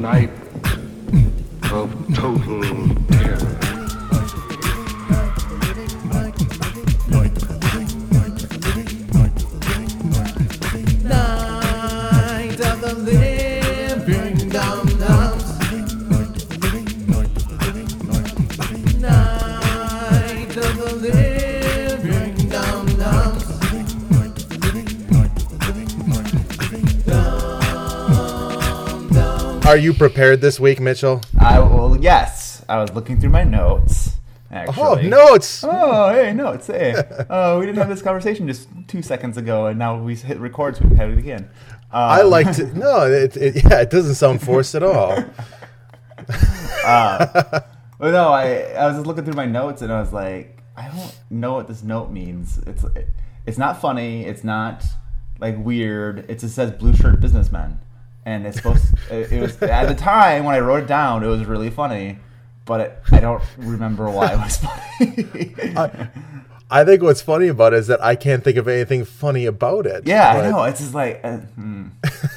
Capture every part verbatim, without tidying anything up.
night of total terror. Night of the living dum-dums. Night of the living dum-dums. Are you prepared this week, Mitchell? I well, yes. I was looking through my notes. Actually. Oh, notes! Oh, hey, notes. Hey. Oh, we didn't have this conversation just two seconds ago, and now we hit record, so we can have it again. Um, I like to. No, it, it, yeah, it doesn't sound forced at all. uh, but no, I I was just looking through my notes, and I was like, I don't know what this note means. It's it's not funny. It's not like weird. It just says blue shirt businessman. And it's supposed to, it, it was at the time when I wrote it down, it was really funny, but it, I don't remember why it was funny. I, I think what's funny about it is that I can't think of anything funny about it. Yeah, but I know. It's just like, uh, hmm.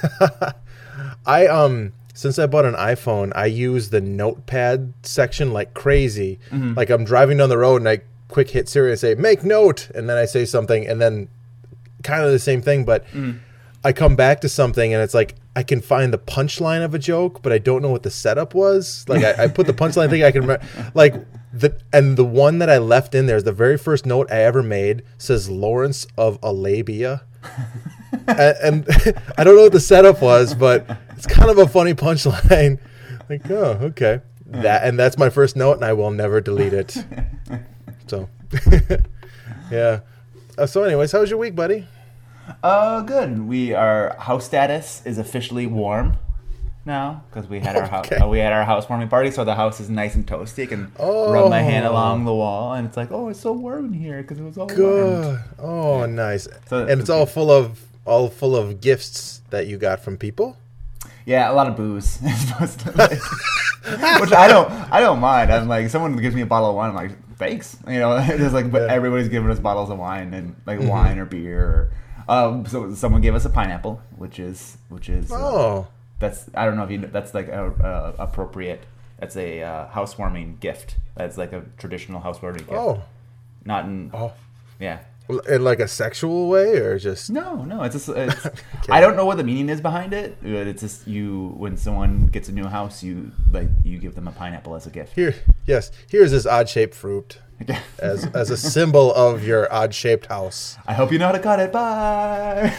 I um since I bought an iPhone, I use the notepad section like crazy. Mm-hmm. Like I'm driving down the road and I quick hit Siri and say make note, and then I say something, and then kind of the same thing, but Mm. I come back to something and it's like I can find the punchline of a joke, but I don't know what the setup was. Like I, I put the punchline thing I can remember. Like the and the one that I left in there is the very first note I ever made says Lawrence of Arabia, and, and I don't know what the setup was, but it's kind of a funny punchline. Like oh okay that and that's my first note, and I will never delete it. So yeah. Uh, so anyways, how was your week, buddy? Oh, good. We our house status is officially warm now because we had our house Okay. uh, we had our housewarming party, so the house is nice and toasty. I can Oh. rub my hand along the wall, and it's like, oh, it's so warm in here because it was all warm. Good. Oh, nice. So- and it's all full of all full of gifts that you got from people. Yeah, a lot of booze. It's supposed to, like, which I don't I don't mind. I'm like, someone gives me a bottle of wine, I'm like, thanks. You know, it's like, but Yeah. everybody's giving us bottles of wine and like Mm-hmm. wine or beer. Or, um, so someone gave us a pineapple, which is which is uh, Oh, that's I don't know if you know, that's like a, a appropriate. That's a uh, housewarming gift. That's like a traditional housewarming gift. oh, Not in oh. yeah. In like a sexual way, or just No, no, it's just it's, I don't know what the meaning is behind it. But it's just you when someone gets a new house, you like you give them a pineapple as a gift. here? Yes, here's this odd-shaped fruit as as a symbol of your odd-shaped house. I hope you know how to cut it. Bye.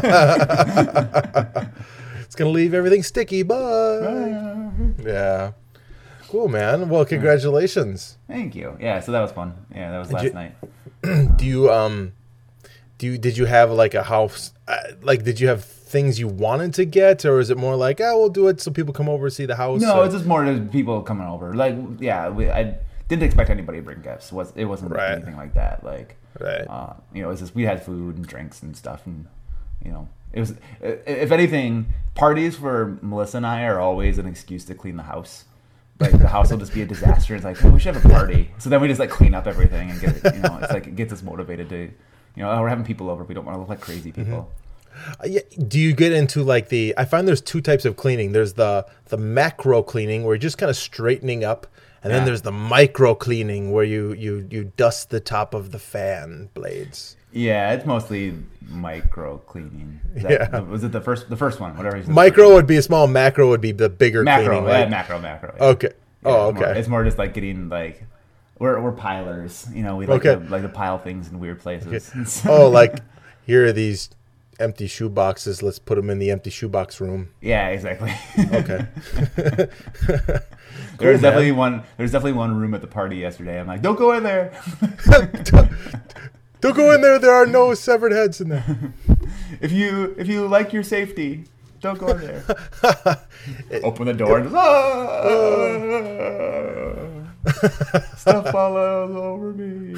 It's gonna leave everything sticky. Bye. Yeah. Cool, man. Well, congratulations. Thank you. Yeah, so that was fun. Yeah, that was last you- night. Do you um, do you did you have like a house? Uh, like, did you have things you wanted to get, or is it more like, oh, we'll do it so people come over and see the house? No, or- it's just more to people coming over. Like, yeah, we, I didn't expect anybody to bring gifts. Was it wasn't Right. anything like that. Like, Right. uh, you know, it was just we had food and drinks and stuff, and you know, it was if anything, parties for Melissa and I are always an excuse to clean the house. Like the house will just be a disaster. It's like, oh, we should have a party. So then we just like clean up everything and get it. You know, it's like it gets us motivated to, you know, oh, we're having people over. We don't want to look like crazy people. Uh, yeah, do you get into like the? I find there's two types of cleaning. There's the the macro cleaning where you're just kind of straightening up, and then Yeah. there's the micro cleaning where you you you dust the top of the fan blades. Yeah, it's mostly micro cleaning. Is that- Yeah. Was it the first? The first one, whatever. the Micro first would be a small. Macro would be the bigger one. macro, cleaning. yeah, Like, macro, macro. yeah. okay. Yeah, Oh, it's more- okay. It's more just like getting like we're we're pilers. You know, we like Okay. to like to pile things in weird places. Oh, like here are these empty shoe boxes. Let's put them in the empty shoebox room. Yeah, exactly. Okay. There was man. definitely one. There's definitely one room at the party yesterday. I'm like, don't go in there. Don't go in there. There are no severed heads in there. If you if you like your safety, don't go in there. Open the door and just, ah! Stuff follows over me.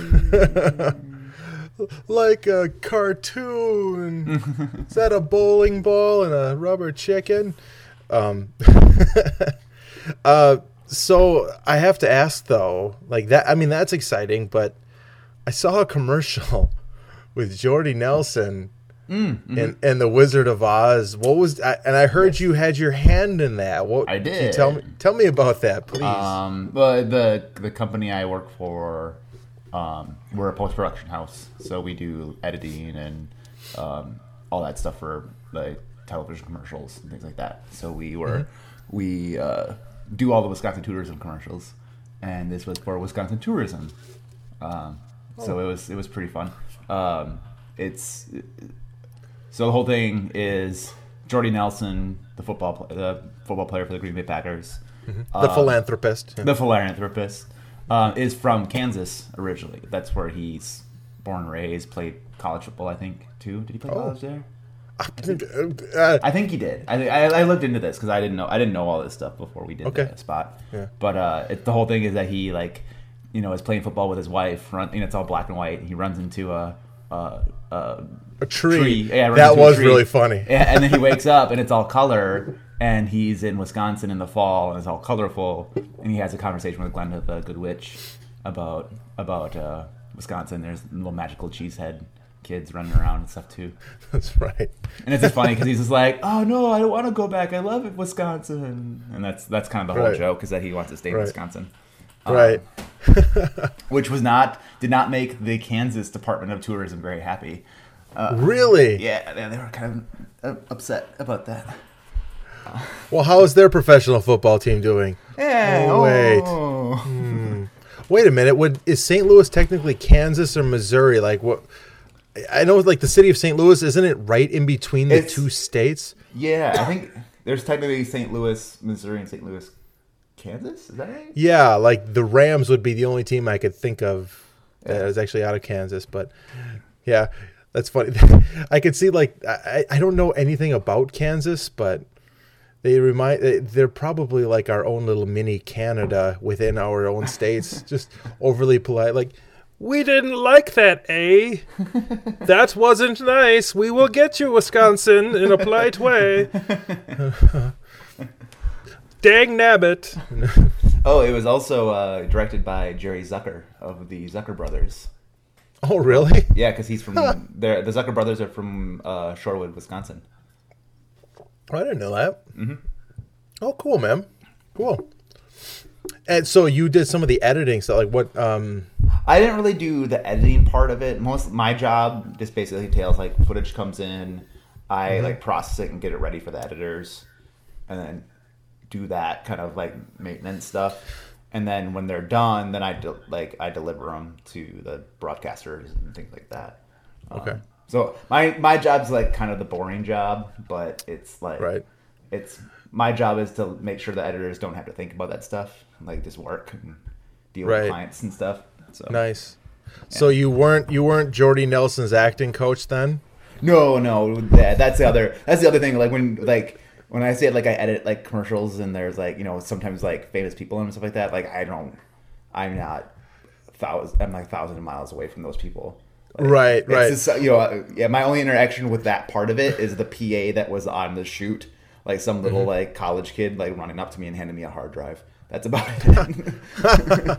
Like a cartoon. Is that a bowling ball and a rubber chicken? Um, uh, so I have to ask though, like that. I mean, that's exciting, but I saw a commercial with Jordy Nelson Mm-hmm. and and the Wizard of Oz. What was? I, and I heard Yes. you had your hand in that. What I Can you did. tell me tell me about that, please. Um, but the the company I work for, um, we're a post production house, so we do editing and um, all that stuff for like television commercials and things like that. So we were Mm-hmm. we uh, do all the Wisconsin tourism commercials, and this was for Wisconsin tourism. Um, so Oh. it was it was pretty fun. Um, it's so the whole thing is Jordy Nelson, the football pl- the football player for the Green Bay Packers. the philanthropist. The philanthropist uh, is from Kansas originally. That's where he's born and raised. Played college football, I think, too. Did he play Oh. college there? Uh, I think he did. I I, I looked into this because I didn't know I didn't know all this stuff before we did Okay. the spot. Yeah. But uh, it, the whole thing is that he like, you know, is playing football with his wife. Run, you know, it's all black and white. He runs into a. a, a a tree. tree. Yeah, runs that into a was tree. really funny. Yeah, and then he wakes up and it's all color, and he's in Wisconsin in the fall and it's all colorful, and he has a conversation with Glenda the Good Witch about about uh, Wisconsin. There's little magical cheesehead kids running around and stuff too, That's right. and it's just funny because he's just like, "Oh no, I don't want to go back. I love it, Wisconsin," and that's that's kind of the whole Right. joke is that he wants to stay in Right. Wisconsin. Um, Right. which was not did not make the Kansas Department of Tourism very happy. Uh, Really? Yeah, they, they were kind of uh, upset about that. Well, how is their professional football team doing? Yeah. Oh, wait. oh. Wait a minute. Would is Saint Louis technically Kansas or Missouri? Like what? I know, like the city of Saint Louis, isn't it right in between the It's- two states? Yeah, I think there's technically Saint Louis, Missouri, and Saint Louis, Kansas. Is that right? Yeah, like the Rams would be the only team I could think of that Yeah. is actually out of Kansas. But yeah, that's funny. I could see like I, I don't know anything about Kansas, but they remind they- they're probably like our own little mini Canada within our own states. Just overly polite, like. We didn't like that, eh? That wasn't nice. We will get you, Wisconsin, in a polite way. Dang nabbit. Oh, it was also uh, directed by Jerry Zucker of the Zucker Brothers. Oh, really? Yeah, because he's from they're- the Zucker Brothers are from uh, Shorewood, Wisconsin. I didn't know that. Mm-hmm. Oh, cool, man. Cool. And so you did some of the editing stuff. Like what? Um, I didn't really do the editing part of it. Most my job just basically entails like footage comes in, I Mm-hmm. like process it and get it ready for the editors, and then do that kind of like maintenance stuff. And then when they're done, then I de- like I deliver them to the broadcasters and things like that. Um, Okay. So my my job's like kind of the boring job, but it's like Right. it's my job is to make sure the editors don't have to think about that stuff, like just work and deal Right. with clients and stuff. So nice. So you weren't you weren't Jordy Nelson's acting coach then? no, no, that, that's the other that's the other thing. Like when like when I say like I edit like commercials and there's like you know sometimes like famous people and stuff like that. Like I don't, I'm not thousand. I'm like thousand miles away from those people. Like, Right, it's right. just, you know, yeah. My only interaction with that part of it is the P A that was on the shoot, like some little Mm-hmm. like college kid like running up to me and handing me a hard drive. That's about it.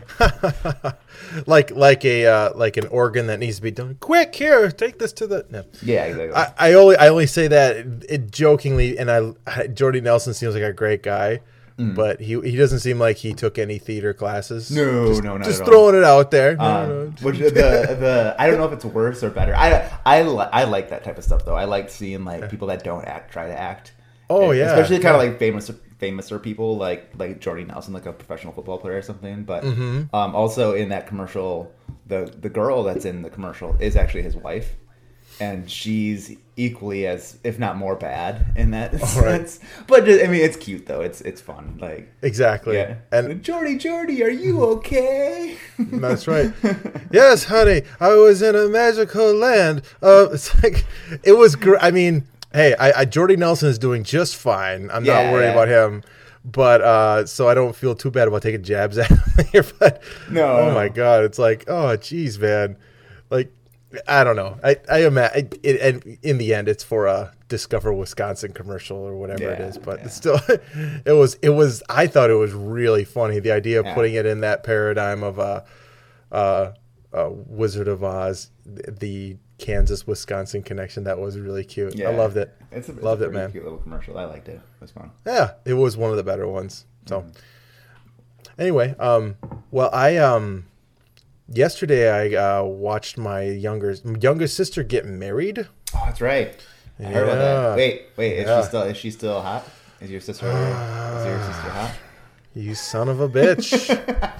like like a uh, like an organ that needs to be done. Quick, here, take this to the. No. Yeah, exactly. I, I only I only say that it, it jokingly, and I, I Jordy Nelson seems like a great guy, but he he doesn't seem like he took any theater classes. Mm. No, just, no, not just at all. throwing it out there. No, Um, no. which the the I don't know if it's worse or better. I I li- I like that type of stuff though. I like seeing like people that don't act try to act. Oh, And yeah, especially kind of yeah. like famous famouser people like like Jordy Nelson, like a professional football player or something. But Mm-hmm. um, also in that commercial, the the girl that's in the commercial is actually his wife, and she's equally as if not more bad in that right. sense. But just, I mean, it's cute though. It's it's fun. Like Exactly. yeah, And Jordy, Jordy, are you okay? that's right. Yes, honey, I was in a magical land. Uh, it's like it was. Gr- I mean, hey, I, I Jordy Nelson is doing just fine. I'm Yeah, not worried yeah. about him. But uh, so I don't feel too bad about taking jabs at him here. But No, oh no. my god, it's like, oh geez, man. Like I don't know. I I imagine it, and in the end, it's for a Discover Wisconsin commercial or whatever it Yeah, is. But yeah. it's still, it was it was. I thought it was really funny, the idea of Yeah. putting it in that paradigm of a. Uh, uh, Wizard of Oz, the Kansas Wisconsin connection that was really cute. I loved it. It's a, it's loved a it, pretty man. Cute little commercial. I liked it. It was fun. Yeah, it was one of the better ones. So anyway, um, well, I um, yesterday I uh, watched my younger youngest sister get married. Oh, that's right. I heard about Yeah. that. Wait, wait. Is Yeah. she still? Is she still hot? Is your sister? is your sister hot? You son of a bitch.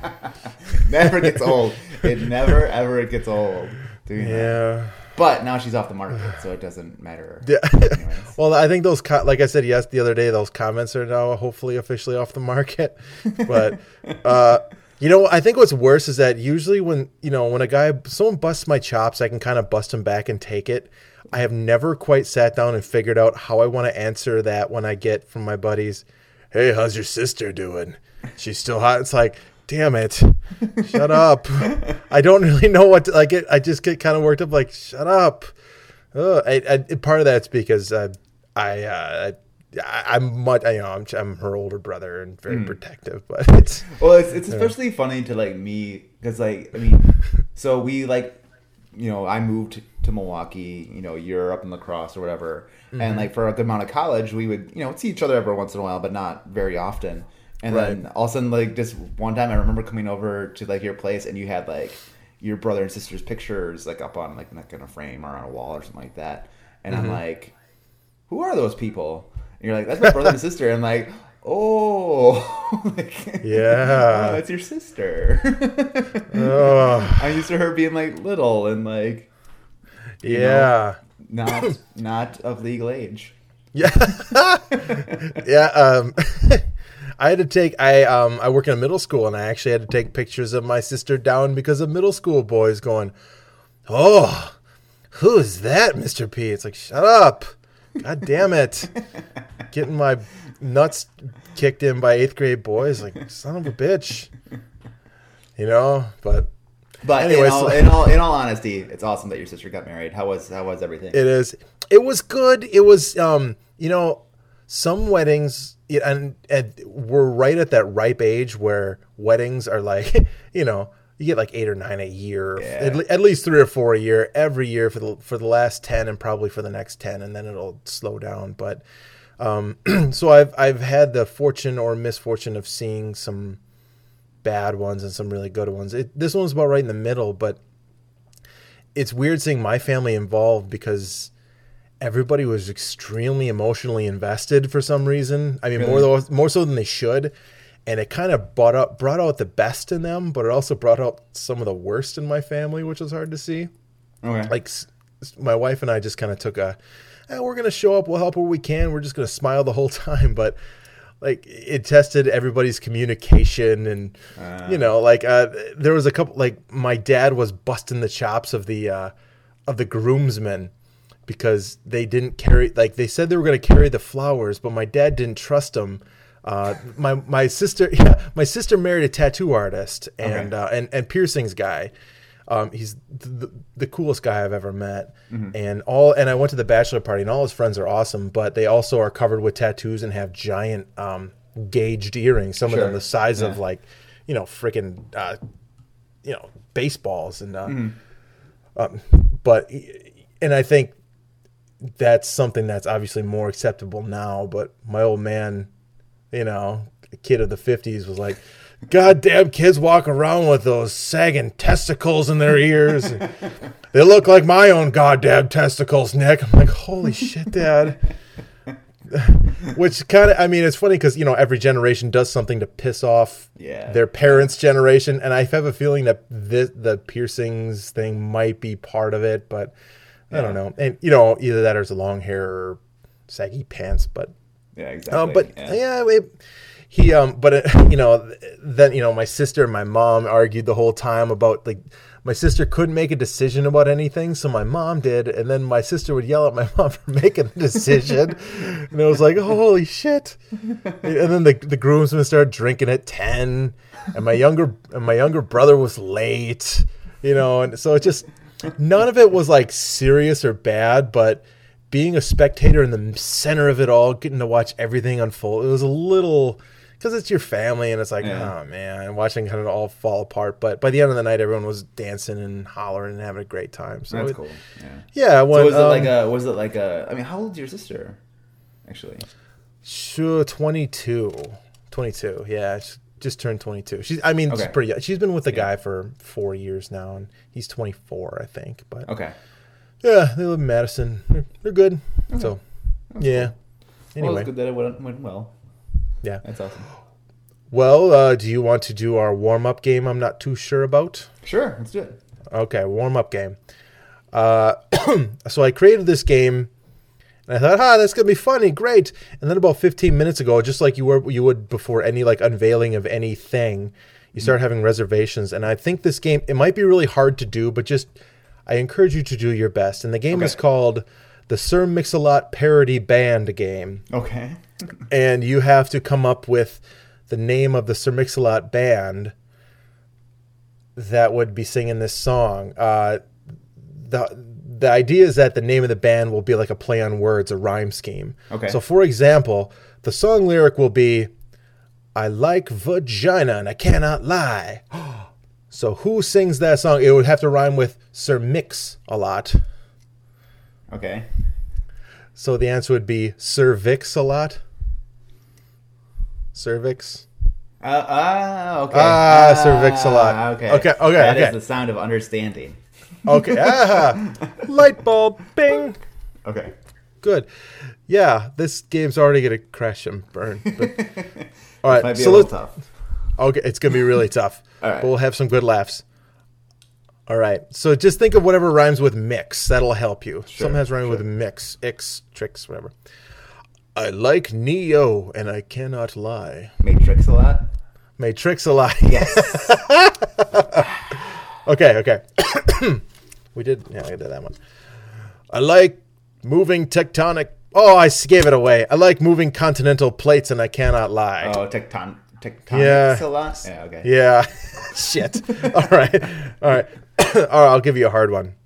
Never gets old. It never ever gets old. Doing that. Yeah. But now she's off the market, so it doesn't matter. Yeah. Anyways. Well, I think those, co- like I said, yes, the other day, those comments are now hopefully officially off the market. But, uh, you know, I think what's worse is that usually when, you know, when a guy, someone busts my chops, I can kind of bust him back and take it. I have never quite sat down and figured out how I want to answer that when I get from my buddies, hey, how's your sister doing? She's still hot. It's like, damn it. Shut up. I don't really know what to, like it. I just get kind of worked up like, shut up. Uh, I, I, part of that's because uh, I, uh, I, I'm much, I, you know, I'm, I'm her older brother and very mm. protective, but it's, well, it's, it's especially know. funny to like me. Cause like, I mean, so we like, you know, I moved to Milwaukee, you know, you're up in La Crosse or whatever. Mm-hmm. And like for a good amount of college, we would, you know, see each other every once in a while, but not very often. And right. then all of a sudden, like just one time I remember coming over to like your place and you had like your brother and sister's pictures like up on like, like in a frame or on a wall or something like that. And mm-hmm. I'm like, who are those people? And you're like, that's my brother and sister. And I'm like, oh, like, yeah, oh, it's your sister. oh. I'm used to her being like little and like, yeah, know, not not of legal age. Yeah, yeah. Um, I had to take. I um. I work in a middle school, and I actually had to take pictures of my sister down because of middle school boys going, "Oh, who is that, Mister P?" It's like, shut up. God damn it. Getting my nuts kicked in by eighth grade boys. Like, son of a bitch. You know, but. But anyway, in, all, so, in all in all honesty, it's awesome that your sister got married. How was how was everything? It is. It was good. It was, um, you know, some weddings, and, and we're right at that ripe age where weddings are like, you know, you get like eight or nine a year, yeah. at, at least three or four a year, every year for the for the last ten, and probably for the next ten, and then it'll slow down. But um, so I've I've had the fortune or misfortune of seeing some bad ones and some really good ones. It, this one's about right in the middle, but it's weird seeing my family involved because everybody was extremely emotionally invested for some reason. I mean, really? more more so than they should, and it kind of brought up brought out the best in them, but it also brought out some of the worst in my family, which was hard to see. Okay, like my wife and I just kind of took a, eh, we're gonna show up, we'll help where we can, we're just gonna smile the whole time, but. Like it tested everybody's communication and, uh, you know, like uh, there was a couple, like my dad was busting the chops of the, uh, of the groomsmen because they didn't carry, like they said they were going to carry the flowers, but my dad didn't trust them. Uh, my, my sister, yeah, my sister married a tattoo artist and, okay. uh, and, and piercings guy. Um, he's the, the coolest guy I've ever met, mm-hmm. and all. And I went to the bachelor party, and all his friends are awesome, but they also are covered with tattoos and have giant um, gauged earrings. Some sure. of them the size yeah. of like, you know, freaking, uh, you know, baseballs, and uh, mm-hmm. um, but and I think that's something that's obviously more acceptable now. But my old man, you know, a kid of the fifties, was like. Goddamn kids walk around with those sagging testicles in their ears. They look like my own goddamn testicles, Nick. I'm like, holy shit, Dad. Which kind of, I mean, it's funny because, you know, every generation does something to piss off yeah. their parents' generation. And I have a feeling that this, the piercings thing might be part of it, but I yeah. don't know. And, you know, either that or it's long hair or saggy pants. But, yeah, exactly. Um, but, yeah, yeah it, He, um, but, it, you know, then, you know, my sister and my mom argued the whole time about, like, my sister couldn't make a decision about anything, so my mom did, and then my sister would yell at my mom for making the decision, and it was like, holy shit. And then the the groomsmen started drinking at ten, and my younger and my younger brother was late, you know, and so it just, none of it was, like, serious or bad, but being a spectator in the center of it all, getting to watch everything unfold, it was a little... because it's your family, and it's like, Yeah. oh man, watching kind of all fall apart. But by the end of the night, everyone was dancing and hollering and having a great time. So That's it- cool. Yeah. Yeah. When, So was it um, like a? Was it like a? I mean, how old's your sister? Actually. Sure, twenty-two. twenty-two, yeah. She just turned twenty-two. She's, I mean, she's Okay. pretty young. She's been with the Yeah. guy for four years now, and he's twenty-four, I think. But Okay. yeah, they live in Madison. They're, they're good. So, yeah. Well, Anyway, it's good that it went, went well. yeah. That's awesome. Well, uh, do you want to do our warm-up game I'm not too sure about? Sure, let's do it. Okay, warm-up game. Uh, so I created this game, and I thought, ah, that's gonna be funny, great. And then about fifteen minutes ago, just like you were, you would before any like unveiling of anything, you start having reservations. And I think this game, it might be really hard to do, but just I encourage you to do your best. And the game Okay. is called the Sir Mix-a-Lot Parody Band Game, Okay. and you have to come up with the name of the Sir Mix-a-Lot band that would be singing this song. Uh, the the idea is that the name of the band will be like a play on words, a rhyme scheme. Okay. So, for example, the song lyric will be, "I like vagina and I cannot lie." So, who sings that song? It would have to rhyme with Sir Mix-a-Lot. Okay. So the answer would be Cervix-a-Lot. Cervix. Uh, ah, okay. Ah, Cervix-a-Lot. Okay. Okay, okay, That is okay. the sound of understanding. Okay. Ah, light bulb. Bing. Okay. Good. Yeah, this game's already gonna crash and burn. But, all right. Might be so a little let's- tough. Okay, it's gonna be really tough. All right. But we'll have some good laughs. All right. So just think of whatever rhymes with mix. That'll help you. Sure, Something has rhyme with sure. mix, X, tricks, whatever. I like Neo and I cannot lie. Matrix a lot. Matrix a lie. Yes. Okay, okay. We did, yeah, I did that one. I like moving tectonic. Oh, I s- gave it away. I like moving continental plates, and I cannot lie. Oh, tecton tectonics Yeah. a lot. Yeah. Okay. Yeah. Shit. All right. All right. All right. I'll give you a hard one.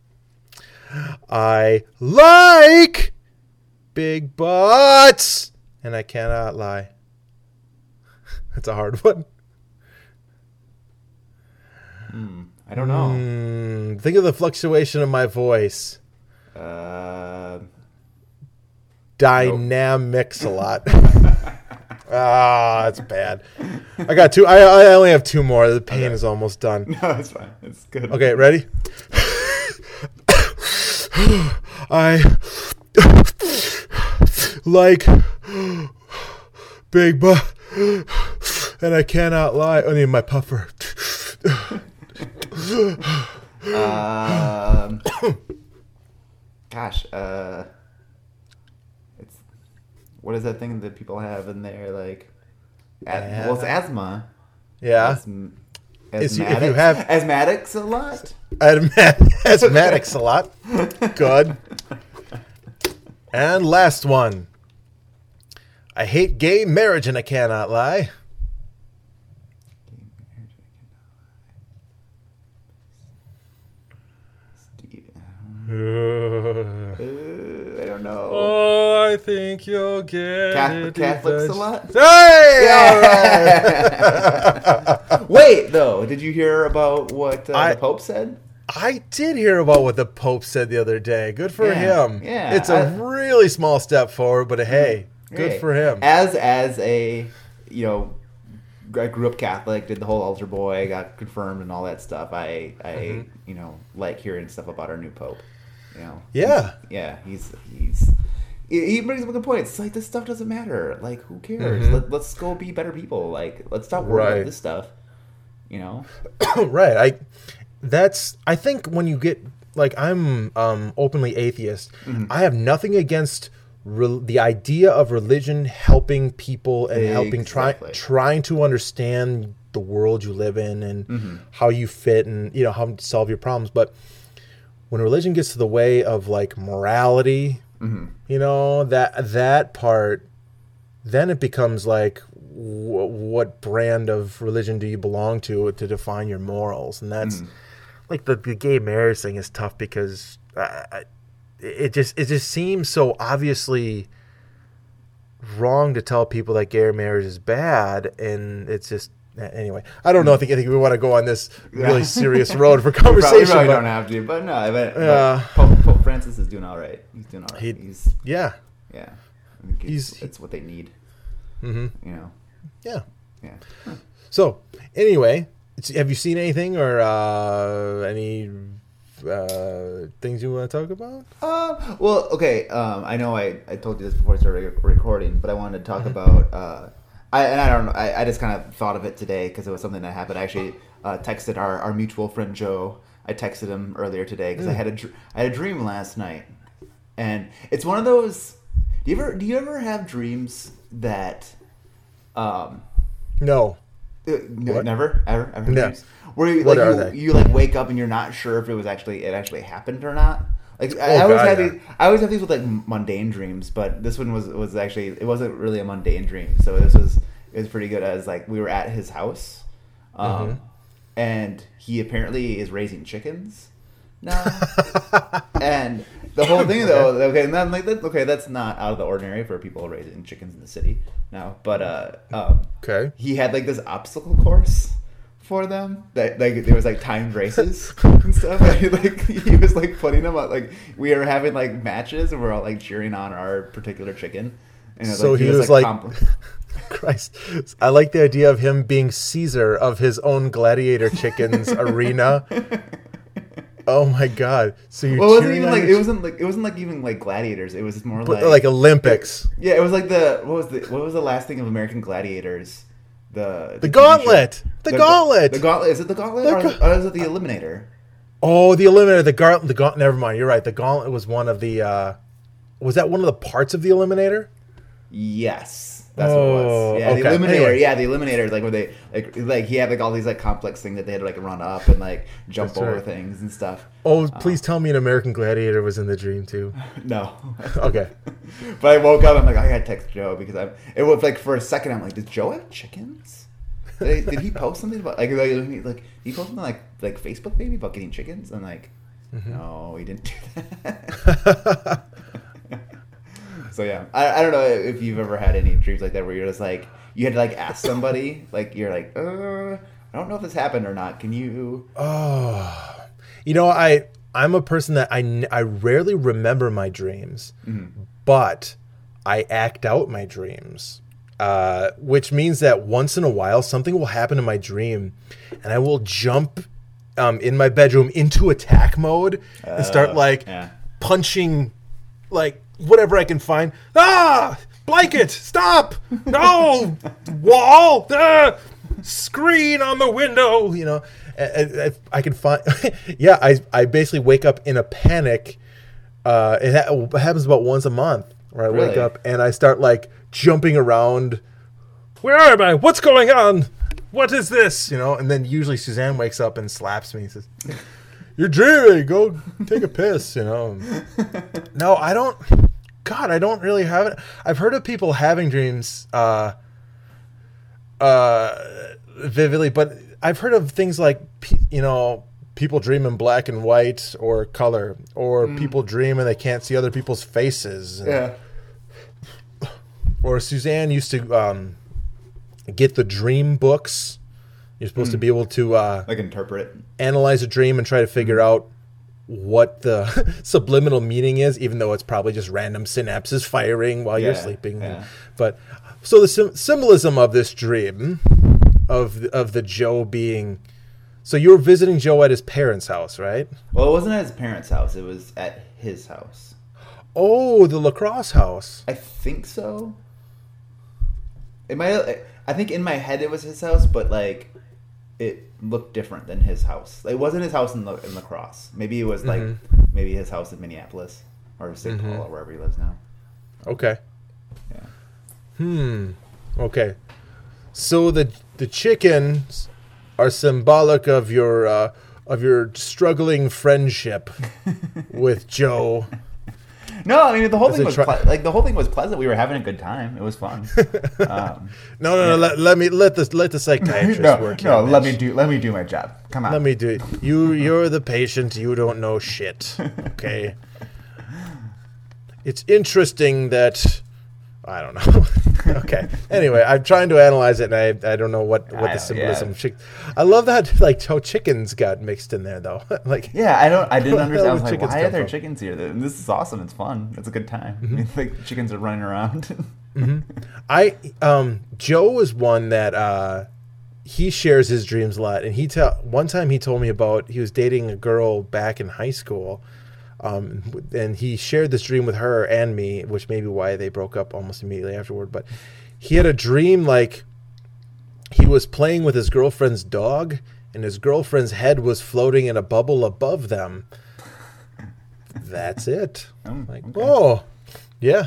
I like big butts, and I cannot lie. That's a hard one. I don't know. Mm, think of the fluctuation of my voice. Uh, Dynamics a lot. Ah, that's bad. I got two. I, I only have two more. The pain Okay. is almost done. no, it's fine. It's good. Okay, ready? I like big butt, and I cannot lie. I need my puffer. Um, gosh, uh, it's what is that thing that people have in there? Like, as, well, it's asthma. Yeah. Asm- Is you- if asthmatics? you have- asthmatics a lot. Asthma- Asthmatics a lot. Good. And last one. I hate gay marriage and I cannot lie. Uh, I don't know. Oh, I think you'll get Catholic, it Catholics a eventually. lot. Hey, all right. Wait, though, did you hear about what uh, I- the Pope said? I did hear about what the Pope said the other day. Good for Yeah, him. yeah, It's a I- really small step forward, but hey, good Hey, for him. As as a, you know, I grew up Catholic, did the whole altar boy, got confirmed and all that stuff. I I Mm-hmm. you know like hearing stuff about our new Pope. You know. Yeah. He's- yeah. He's he's. He he brings up a good point. It's like this stuff doesn't matter. Like, who cares? Mhm. Let, let's go be better people. Like, let's stop worrying Right. about this stuff. You know. Right. I that's I think when you get like I'm um openly atheist. Mm-hmm. I have nothing against re- the idea of religion helping people and helping try Exactly. trying to understand the world you live in and Mm-hmm. how you fit and you know how to solve your problems, but when religion gets to the way of like morality, Mm-hmm. you know, that that part, then it becomes like wh- what brand of religion do you belong to to define your morals? And that's Mm. like the, the gay marriage thing is tough because uh, I- it just it just seems so obviously wrong to tell people that gay marriage is bad, and it's just anyway. I don't know. I think I think we want to go on this really serious road for We probably, conversation. probably but don't have to, but no, I bet Yeah. Pope, Pope Francis is doing all right. He's doing all right. He- he's yeah, yeah. I think he's, He's- it's what they need. hmm You know. yeah. Yeah. So anyway, it's, have you seen anything or uh, any uh, things you want to talk about? Uh, well, okay. Um, I know I, I told you this before I started re- recording, but I wanted to talk about. Uh, I and I don't know. I, I just kind of thought of it today because it was something that happened. I actually uh, texted our, our mutual friend Joe. I texted him earlier today because I had a dr- I had a dream last night, and it's one of those. Do you ever do you ever have dreams that, um, No. uh, no, What? never ever ever No. dreams where you, What like are you, they? you like wake up and you're not sure if it was actually it actually happened or not. Like I, Oh, I always God, have yeah. these, I always have these with like mundane dreams, but this one was was actually it wasn't really a mundane dream. So this was it was pretty good. As like we were at his house, um, Mhm. and he apparently is raising chickens now. And the whole thing though, okay, and then like that, okay, that's not out of the ordinary for people raising chickens in the city now. But uh, um, Okay. he had like this obstacle course for them that like there was like timed races and stuff. And, like he was like putting them up, like we were having like matches and we're all like cheering on our particular chicken. And it was, So like, he was like, compl- Christ, I like the idea of him being Caesar of his own gladiator chickens arena. Oh my God! So you're well, it wasn't cheering even on like your it wasn't like it wasn't like even like gladiators. It was more But, like like Olympics. yeah, it was like the what was the what was the last thing of American Gladiators? The The T V Gauntlet! show. The Gauntlet! The gauntlet. Is it the gauntlet The or, ga- or is it the Eliminator? Oh, the Eliminator, the Gauntlet, the Gauntlet. Never mind. You're right. The Gauntlet was one of the. Uh, was that one of the parts of the Eliminator? Yes, that's what it Oh, was. Yeah, okay. the Eliminator. Anyway. Yeah, the Eliminator. Like where they like like he had like all these like complex things that they had to like run up and like jump That's over right. things and stuff. Oh, please tell me an American Gladiator was in the dream too. No. Okay. But I woke up. I'm like, I gotta text Joe because I'm. It was like for a second. I'm like, did Joe have chickens? Did, did he post something about like like, like he posted something like like Facebook maybe about getting chickens? I'm like, Mm-hmm. no, he didn't do that. So yeah, I, I don't know if you've ever had any dreams like that where you're just like you had to like ask somebody like you're like uh I don't know if this happened or not. Can you? Oh, you know, I I'm a person that I, n- I rarely remember my dreams, but I act out my dreams, uh, which means that once in a while something will happen in my dream, and I will jump um, in my bedroom into attack mode and start like yeah. punching like whatever I can find. Ah, blanket, stop! No, wall, ah, screen on the window. You know, and, and I can find. Yeah, I I basically wake up in a panic. Uh, it, ha- it happens about once a month where I wake Really? up and I start like jumping around. Where am I? What's going on? What is this? You know, and then usually Suzanne wakes up and slaps me and says, "You're dreaming. Go take a piss." You know. No, I don't. God, I don't really have it. I've heard of people having dreams uh, uh, vividly, but I've heard of things like, pe- you know, people dream in black and white or color, or people dream and they can't see other people's faces. And- Yeah. Or Suzanne used to um, get the dream books. You're supposed to be able to uh, Like interpret. analyze a dream and try to figure out what the subliminal meaning is, even though it's probably just random synapses firing while you're Yeah, sleeping. yeah. But so the sim- symbolism of this dream of the, of the Joe being, so you were visiting Joe at his parents' house, right? Well, it wasn't at his parents' house. It was at his house. Oh, the lacrosse house. I think so. It might. I think in my head it was his house, but like it looked different than his house. It wasn't his house in the in La Crosse. Maybe it was like Mm-hmm. maybe his house in Minneapolis or Saint Paul or wherever he lives now. Okay. Yeah. Hmm. Okay. So the the chickens are symbolic of your uh, of your struggling friendship with Joe. No, I mean the whole As thing a was tri- ple- like the whole thing was pleasant. We were having a good time. It was fun. Um, No, no, no. Let, let me let the let the psychiatrist no, work. here, no, let bitch. me do let me do my job. Come on. Let me do it. You you're the patient. You don't know shit. Okay. It's interesting that I don't know. Okay. Anyway, I'm trying to analyze it, and I I don't know what, what I the don't- symbolism. yeah. Chick- I love that like how chickens got mixed in there though. Like Yeah, I don't. I didn't Where the understand. I hell was did like, chickens why are come there from? chickens here? This is awesome. It's fun. It's a good time. Mm-hmm. I mean, like chickens are running around. I um Joe was one that uh he shares his dreams a lot, and he tell one time he told me about he was dating a girl back in high school. Um, and he shared this dream with her and me, which may be why they broke up almost immediately afterward. But he had a dream like he was playing with his girlfriend's dog, and his girlfriend's head was floating in a bubble above them. That's it. Oh, Like, okay. oh, yeah.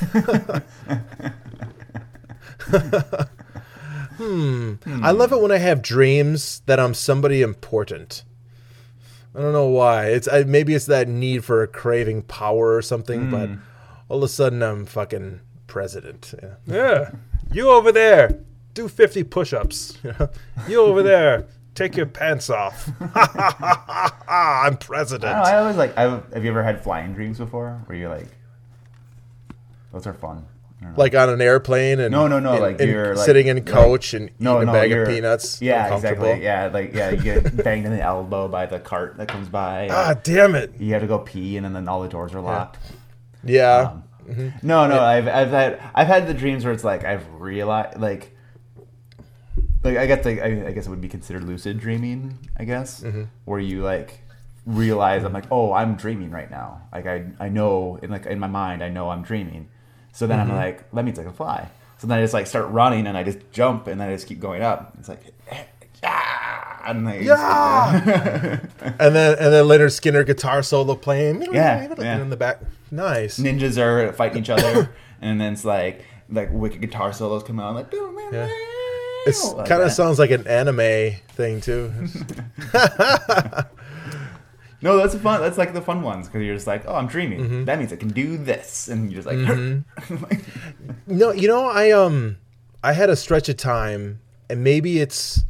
hmm. I love it when I have dreams that I'm somebody important. I don't know why. It's I, maybe it's that need for a craving power or something, but all of a sudden I'm fucking president. Yeah. Yeah. You over there, do fifty push-ups. You over there, take your pants off. I'm president. I, don't know, I always like. I, have you ever had flying dreams before? Where you're like, those are fun. I don't know. Like on an airplane and No, no, no, and- like and you're, like- sitting in like- coach and no, eating no, a bag you're, of peanuts. Yeah, uncomfortable. exactly. Yeah, like yeah, you get banged in the elbow by the cart that comes by. Ah, damn it. You have to go pee, and then, then all the doors are locked. Yeah. Um, No, no, I've I've had I've had the dreams where it's like I've realized like like I guess like, I, I guess it would be considered lucid dreaming. I guess Mm-hmm. where you like realize I'm like, oh, I'm dreaming right now. Like I I know in like in my mind I know I'm dreaming. So then Mm-hmm. I'm like, that means I can fly. So then I just like start running and I just jump and then I just keep going up. It's like, ah, and like, Yeah! And then and then Leonard Skinner guitar solo playing. Yeah, yeah. In the back. Nice. ninjas are fighting each other, and then it's like like wicked guitar solos come out like. Yeah. It like kind of that. sounds like an anime thing too. No, that's fun. That's like the fun ones because you're just like, oh, I'm dreaming. Mm-hmm. That means I can do this, and you're just like, No, you know, I um I had a stretch of time, and maybe it's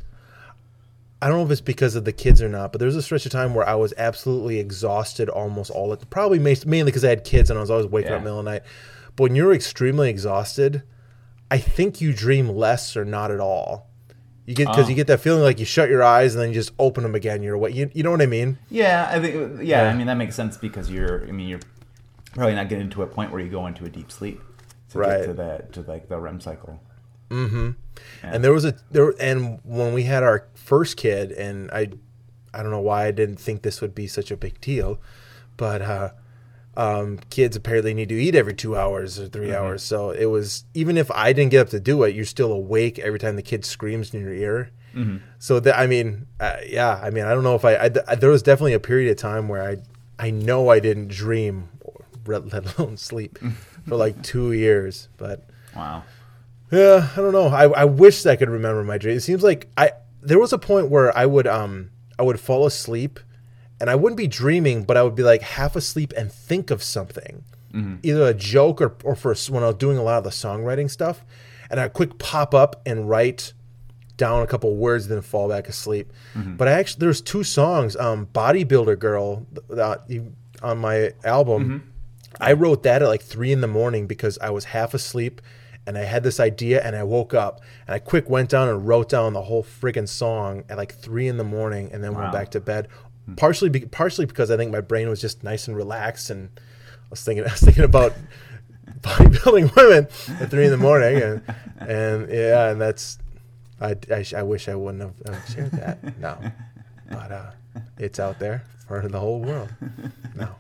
I don't know if it's because of the kids or not, but there was a stretch of time where I was absolutely exhausted almost all the probably ma- mainly because I had kids and I was always waking Yeah. up in the middle of the night. But when you're extremely exhausted, I think you dream less or not at all. You get because Oh. you get that feeling like you shut your eyes and then you just open them again. You're awake. You, you know what I mean? yeah, I think yeah, Yeah. I mean that makes sense because you're. I mean you're probably not getting to a point where you go into a deep sleep to Right. get to that to like the R E M cycle. Mm-hmm. Yeah. And there was a there and when we had our first kid, and I I don't know why I didn't think this would be such a big deal, but uh, um, kids apparently need to eat every two hours or 3 Mm-hmm. hours. So it was even if I didn't get up to do it, you're still awake every time the kid screams in your ear. Mm-hmm. So that I mean, uh, yeah, I mean, I don't know if I, I, I there was definitely a period of time where I I know I didn't dream, or let alone sleep, for like two years, but. Wow. Yeah, I don't know. I, I wish I could remember my dream. It seems like I there was a point where I would um I would fall asleep, and I wouldn't be dreaming, but I would be like half asleep and think of something, either a joke or or for when I was doing a lot of the songwriting stuff, and I'd quick pop up and write down a couple words, then fall back asleep. But I actually there's two songs, um, "Bodybuilder Girl" that you, on my album. I wrote that at like three in the morning because I was half asleep. And I had this idea, and I woke up, and I quick went down and wrote down the whole friggin' song at like three in the morning, and then Wow. went back to bed. Partially, be, partially because I think my brain was just nice and relaxed, and I was thinking, I was thinking about bodybuilding women at three in the morning, and and yeah, and that's, I, I, I wish I wouldn't have uh, shared that. No, but uh, it's out there for the whole world. No.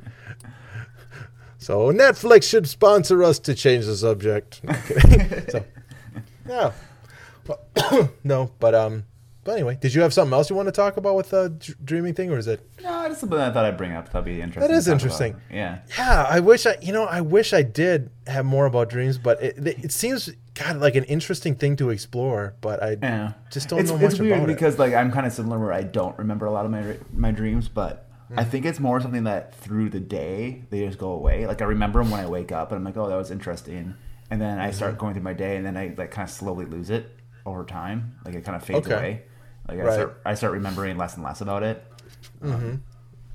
So Netflix should sponsor us to change the subject. No, I'm kidding. So, yeah. Well, no, but um, but anyway, did you have something else you want to talk about with the dr- dreaming thing, or is it? No, it's something I thought I'd bring up. That'd be interesting. That is to talk interesting. about. Yeah. Yeah, I wish I, you know, I wish I did have more about dreams, but it it, it seems God like an interesting thing to explore, but I Yeah. just don't it's, know much It's weird about because like I'm kind of similar where I don't remember a lot of my my dreams, but I think it's more something that through the day they just go away. Like I remember them when I wake up and I'm like, oh, that was interesting, and then I start going through my day and then I like kind of slowly lose it over time. Like it kind of fades Okay. away. Like I Right. start I start remembering less and less about it. Um,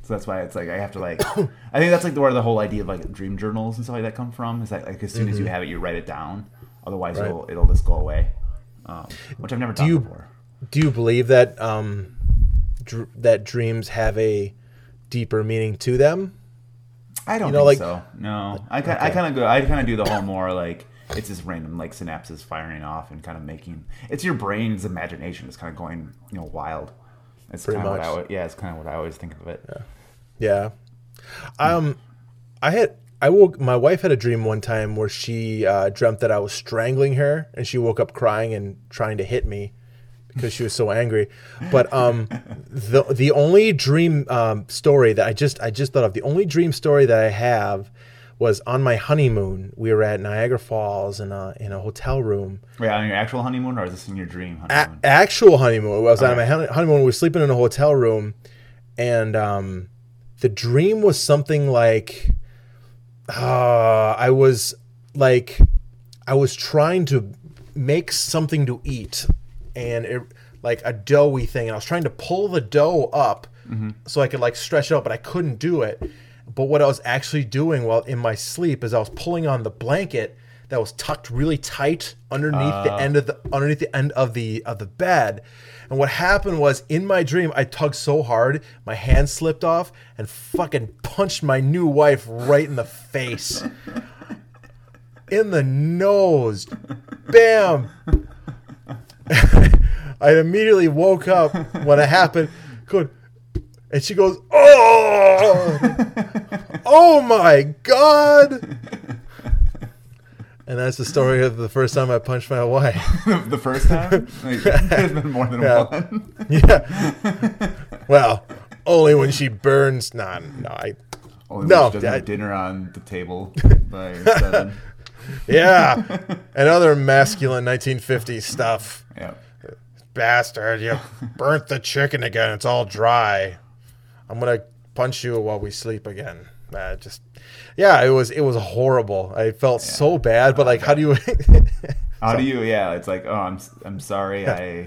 So that's why it's like I have to like. I think that's like where the whole idea of like dream journals and stuff like that come from. Is that like as soon as you have it, you write it down. Otherwise, Right. it'll it'll just go away. Um, which I've never done you- before. Do you believe that um, dr- that dreams have a deeper meaning to them? I don't You know, think like- so. No, I, ki- I Okay. kind of go. I kind of do the whole more like it's just random like synapses firing off and kind of making. It's your brain's imagination. It's kind of going you know wild. It's Pretty kind of what much. I alwa- yeah. It's kind of what I always think of it. Yeah. Um, I had I woke. My wife had a dream one time where she uh, dreamt that I was strangling her, and she woke up crying and trying to hit me because she was so angry. But um, the the only dream um, story that I just I just thought of the only dream story that I have was on my honeymoon. We were at Niagara Falls in a in a hotel room. Wait, on your actual honeymoon or is this in your dream A- honeymoon? actual honeymoon. I was on Okay. my hon- honeymoon. We were sleeping in a hotel room, and um, the dream was something like, uh, I was like, I was trying to make something to eat, and it like a doughy thing, and I was trying to pull the dough up so I could like stretch it out, but I couldn't do it. But what I was actually doing while in my sleep is I was pulling on the blanket that was tucked really tight underneath the end of the underneath the end of the of the bed. And what happened was in my dream I tugged so hard my hand slipped off and fucking punched my new wife right in the face. In the nose. Bam. I immediately woke up when it happened. Good. And she goes, "Oh, oh my God!" And that's the story of the first time I punched my wife. The first time? Like, there's been more than Yeah. one. Yeah. Well, only when she burns. Nah, no, I. Only No, when she doesn't I- have dinner on the table by seven. Yeah, and other masculine nineteen fifties stuff. Yeah. Bastard, you burnt the chicken again. It's all dry. I'm gonna punch you while we sleep again. Uh, just, yeah, it was it was horrible. I felt so bad, but like, how do you? How do you? Yeah, it's like, oh, I'm I'm sorry. I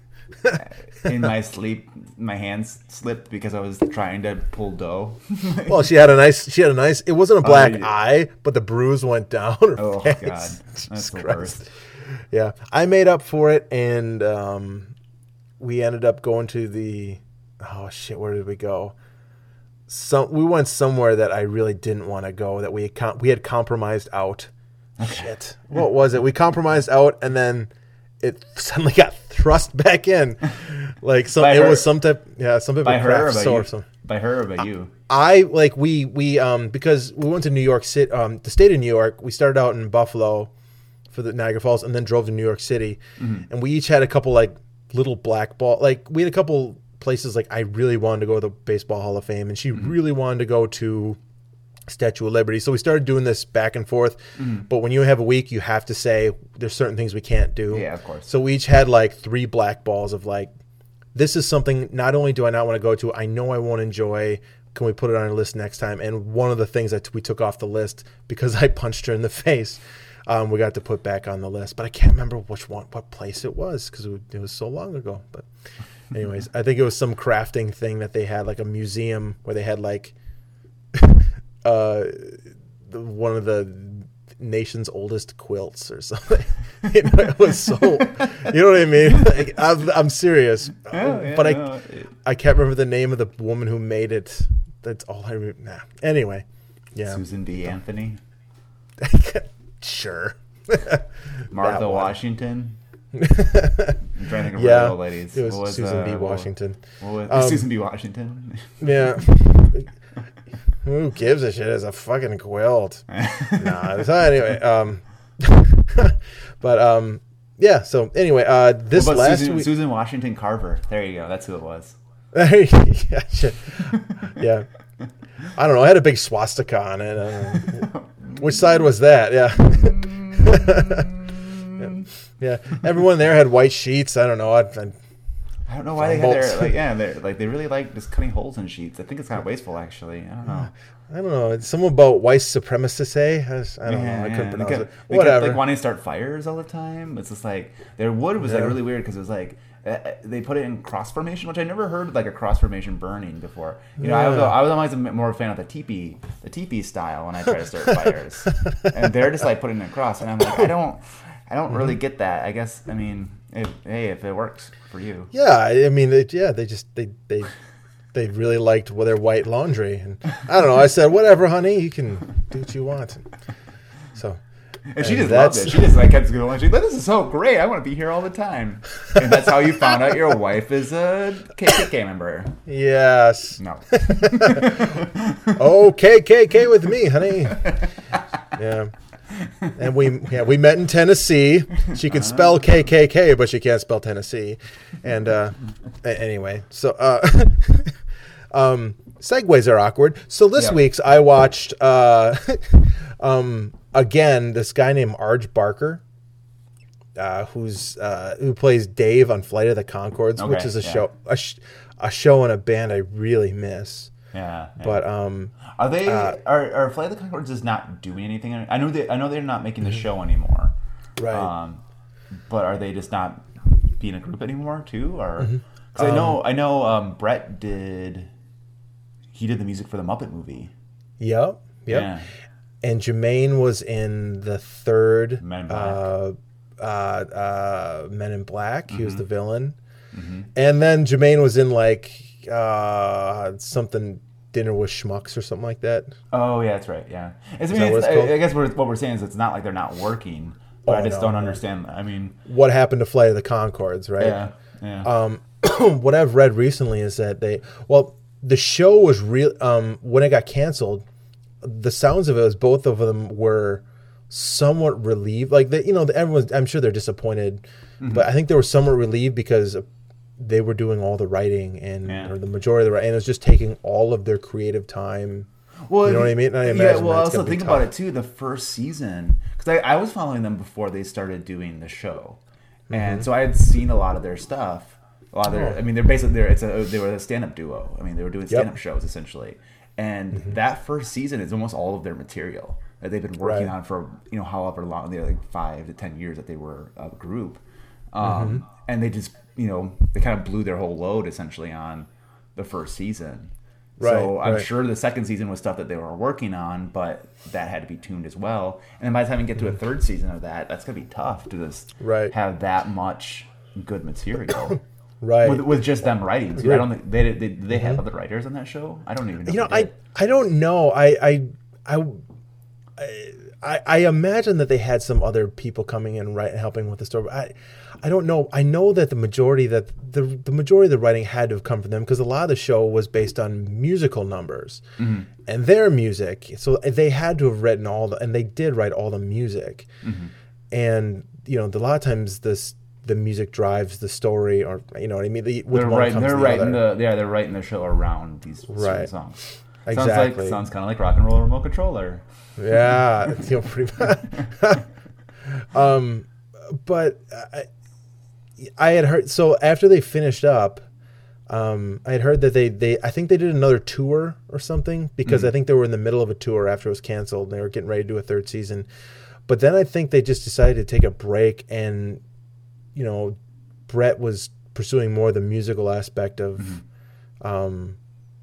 in my sleep, my hands slipped because I was trying to pull dough. Well, she had a nice. She had a nice. It wasn't a black yeah. eye, but the bruise went down her Oh face. God, that's Jesus the Christ. worst. Yeah, I made up for it, and um, we ended up going to the. Oh shit! Where did we go? Some we went somewhere that I really didn't want to go. That we had com- we had compromised out. Shit! What was it? We compromised out, and then it suddenly got thrust back in. Like some, By it her- was some type. Yeah, some type By of her or craft by store you? or something. By her or by you? I like we we um because we went to New York City, um the state of New York. We started out in Buffalo for the Niagara Falls, and then drove to New York City, and we each had a couple like little black ball. Like we had a couple places like I really wanted to go to the Baseball Hall of Fame, and she really wanted to go to Statue of Liberty. So we started doing this back and forth. But when you have a week, you have to say there's certain things we can't do. Yeah, of course. So we each had like three black balls of like, this is something not only do I not want to go to, I know I won't enjoy. Can we put it on our list next time? And one of the things that we took off the list because I punched her in the face, um, we got to put back on the list. But I can't remember which one, what place it was because it, it was so long ago. But anyways, I think it was some crafting thing that they had, like a museum where they had like uh, the, one of the nation's oldest quilts or something. You know, it was so, you know what I mean? Like, I'm, I'm serious, Oh, yeah, but I, no, it- I can't remember the name of the woman who made it. That's all I remember. Nah. Anyway, yeah, Susan B. Anthony, sure. Martha one. Washington. I'm trying to think of Yeah, real ladies. it was, What Susan B. uh, what- Washington. what was- Um, Susan B. Washington. Yeah. Who gives a shit? It's a fucking quilt. Nah. So anyway, um, but um, yeah. So anyway, uh, this What about last Susan, week. Susan Washington Carver. There you go. That's who it was. yeah, shit. Yeah. I don't know. I had a big swastika on it. Uh, which side was that? Yeah. yeah. Yeah. Everyone there had white sheets. I don't know. I, I, I don't know why they had Bolts. their like yeah they're like they really like just cutting holes in sheets. I think it's kind of wasteful actually. I don't know. I don't know. It's something about white supremacy. I, was- I don't know. I couldn't They pronounce kept, it. they Whatever. kept like wanting to start fires all the time. It's just like their wood was like Yeah. really weird because it was like uh, they put it in cross formation, which I never heard like a cross formation burning before. You know, I was Yeah. I was always a m- more a fan of the teepee the teepee style when I try to start fires, and they're just like putting it across, and I'm like, I don't I don't really get that. I guess I mean, if, hey, if it works for you, Yeah, I I mean, it, yeah, they just they they they really liked their white laundry, and I don't know. I said, whatever, honey, you can do what you want. So, and she and just loved that's- it. She just like kept going. She's like, this is so great. I want to be here all the time. And that's how you found out your wife is a K K K member. yes, No. oh K K K with me, honey. Yeah, and we yeah we met in Tennessee. She could spell K K K, but she can't spell Tennessee. And uh, a- anyway, so uh, um, segues are awkward. So this Yeah. week's I watched uh, um, again this guy named Arj Barker. Uh, who's uh, who plays Dave on Flight of the Conchords, which Okay, is a yeah. show a, sh- a show and a band I really miss. Yeah. yeah. But um, Are they Uh, are are Flight of the Conchords is not doing anything? I know they I know they're not making the show anymore. right. Um, but are they just not being a group anymore too? Or Mm-hmm. because I Um, know I know um, Brett did he did the music for the Muppet movie. Yep. Yep. Yeah. And Jermaine was in the third Men in Black. Uh, uh, uh, Men in Black. He was Mm-hmm. the villain. And then Jermaine was in like uh, something Dinner with Schmucks or something like that. Oh yeah, that's right. Yeah. It's, I, that mean, what it's, it's called? I, I guess we're, what we're saying is it's not like they're not working, but Oh, I just no, don't no. understand. I mean, What happened to Flight of the Conchords, right? yeah, yeah. Um, what I've read recently is that they, well, the show was real. Um, when it got canceled, the sounds of it was both of them were somewhat relieved. Like they, you know, everyone's. I'm sure they're disappointed, Mm-hmm. but I think they were somewhat relieved because they were doing all the writing and Yeah. or the majority of the writing. And it was just taking all of their creative time. Well, You know what I mean? And I yeah. imagine Well, that's also gonna be think about tough. it too. The first season, because I, I was following them before they started doing the show, Mm-hmm. and so I had seen a lot of their stuff. A lot of their, Oh. I mean, they're basically they're it's a they were a stand up duo. I mean, they were doing Yep. Mm-hmm. stand up shows essentially, and that first season is almost all of their material that they've been working Right. on for you know however long they're like five to ten years that they were a group, um, Mm-hmm. and they just you know they kind of blew their whole load essentially on the first season. So Right, I'm right. sure the second season was stuff that they were working on, but that had to be tuned as well. And then by the time you get to a third season of that, that's gonna be tough to just Right. have that much good material. Right. With, with just them writing. Too. I don't think they they, did they have other writers on that show. I don't even know. You know, if they I did. I don't know. I I I I, I imagine that they had some other people coming in right helping with the story. But I I don't know. I know that the majority that the the majority of the writing had to have come from them because a lot of the show was based on musical numbers Mm-hmm. and their music. So they had to have written all the and they did write all the music. Mm-hmm. And you know, a lot of times this the music drives the story, or you know what I mean. The, with they're one writing. comes They're the writing other. the yeah. They're writing the show around these certain Right. songs. Sounds Exactly. like sounds kind of like rock and roll remote controller. Yeah, you know, pretty much. um, but I, I had heard so after they finished up, um, I had heard that they they I think they did another tour or something because I think they were in the middle of a tour after it was canceled and they were getting ready to do a third season. But then I think they just decided to take a break and, you know, Brett was pursuing more the musical aspect of. Um,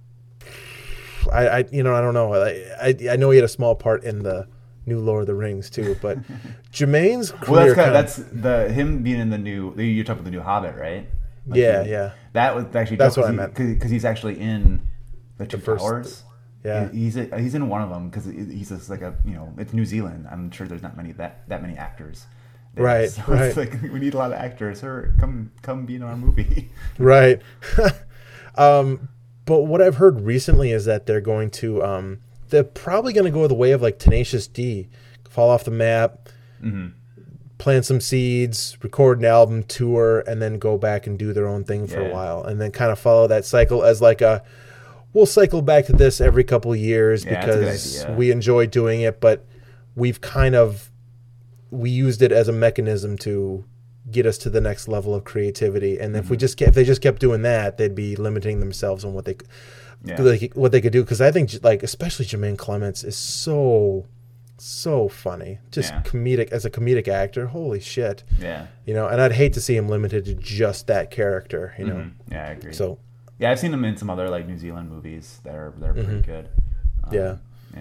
I, I you know I don't know I, I I know he had a small part in the new Lord of the Rings too, but Jermaine's career Well, that's kind kinda- of, that's the him being in the new. You're talking about the new Hobbit, right? Like Yeah, the- yeah. That was actually That's dope what I 'cause he- meant. because he's actually in the Two first- Towers. yeah. He- he's a, he's in one of them because he's just like a you know it's New Zealand. I'm sure there's not many that that many actors. there. Right, So right. It's like we need a lot of actors. Or come come be in our movie. Right. um, but what I've heard recently is that they're going to, um, they're probably going to go the way of like Tenacious D, fall off the map, Mm-hmm. plant some seeds, record an album, tour, and then go back and do their own thing for Yeah. a while, and then kind of follow that cycle as like a, we'll cycle back to this every couple of years Yeah, that's a good because idea. we enjoy doing it, but we've kind of, we used it as a mechanism to get us to the next level of creativity. And if we just kept, if they just kept doing that, they'd be limiting themselves on what they, Yeah. like, what they could do. Because I think like especially Jermaine Clements is so so funny, just Yeah. comedic as a comedic actor. Holy shit, Yeah. you know. And I'd hate to see him limited to just that character, you know. Mhm. Yeah, I agree. So yeah, I've seen him in some other like New Zealand movies that are that are pretty good. Um, Yeah. Yeah.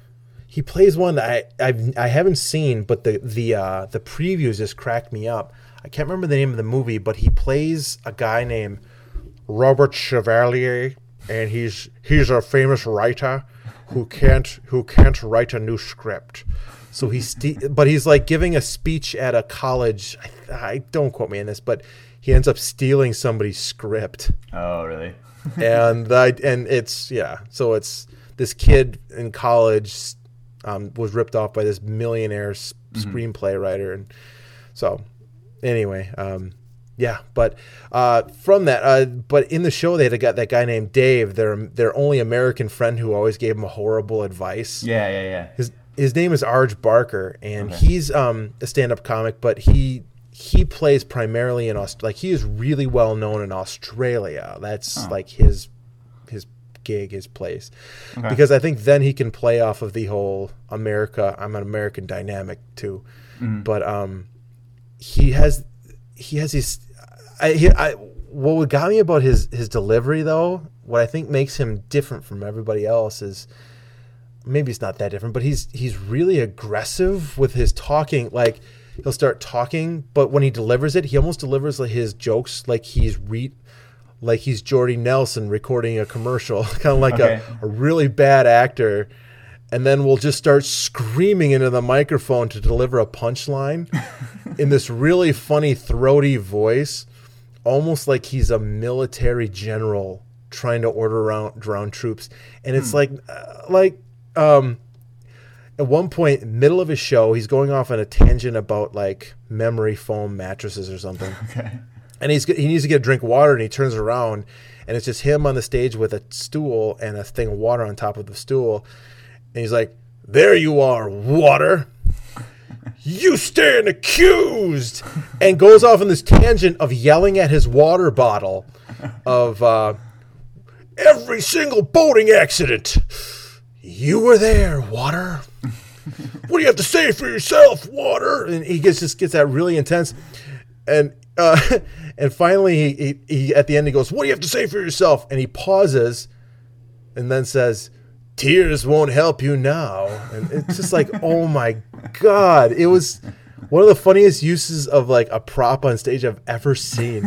he plays one that I I've, I haven't seen, but the the uh, the previews just cracked me up. I can't remember the name of the movie, but he plays a guy named Robert Chevalier, and he's he's a famous writer who can't who can't write a new script. So he's st- but he's like giving a speech at a college. I, I don't quote me on this, but he ends up stealing somebody's script, Oh, really? and I and it's yeah. So it's this kid in college um, was ripped off by this millionaire s- screenplay writer, and so anyway, um, yeah. But uh, from that, uh, but in the show they had a guy, that guy named Dave, their their only American friend who always gave him horrible advice. Yeah, yeah, yeah. His his name is Arj Barker, and Okay. he's um, a stand-up comic, but he he plays primarily in Aust- like he is really well known in Australia. That's Huh. like his his gig, his place, Okay. because I think then he can play off of the whole America. I'm an American dynamic too, Mhm. but um, he has he has these. I, he, I what got me about his his delivery though, what I think makes him different from everybody else is. Maybe it's not that different, but he's he's really aggressive with his talking. Like he'll start talking, but when he delivers it, he almost delivers like his jokes like he's re, like he's Jordy Nelson recording a commercial, kind of like Okay. a, a really bad actor. And then we'll just start screaming into the microphone to deliver a punchline in this really funny throaty voice, almost like he's a military general trying to order around drown troops. And it's like uh, like. Um, at one point, middle of his show, he's going off on a tangent about like memory foam mattresses or something. Okay. And he's he needs to get a drink of water, and he turns around, and it's just him on the stage with a stool and a thing of water on top of the stool. And he's like, "There you are, water. You stand accused," and goes off on this tangent of yelling at his water bottle of uh, every single boating accident. You were there, water. What do you have to say for yourself, water? And he gets just gets that really intense, and uh, and finally he, he he at the end he goes, "What do you have to say for yourself?" And he pauses, and then says, "Tears won't help you now." And it's just like, oh my god, it was one of the funniest uses of like a prop on stage I've ever seen,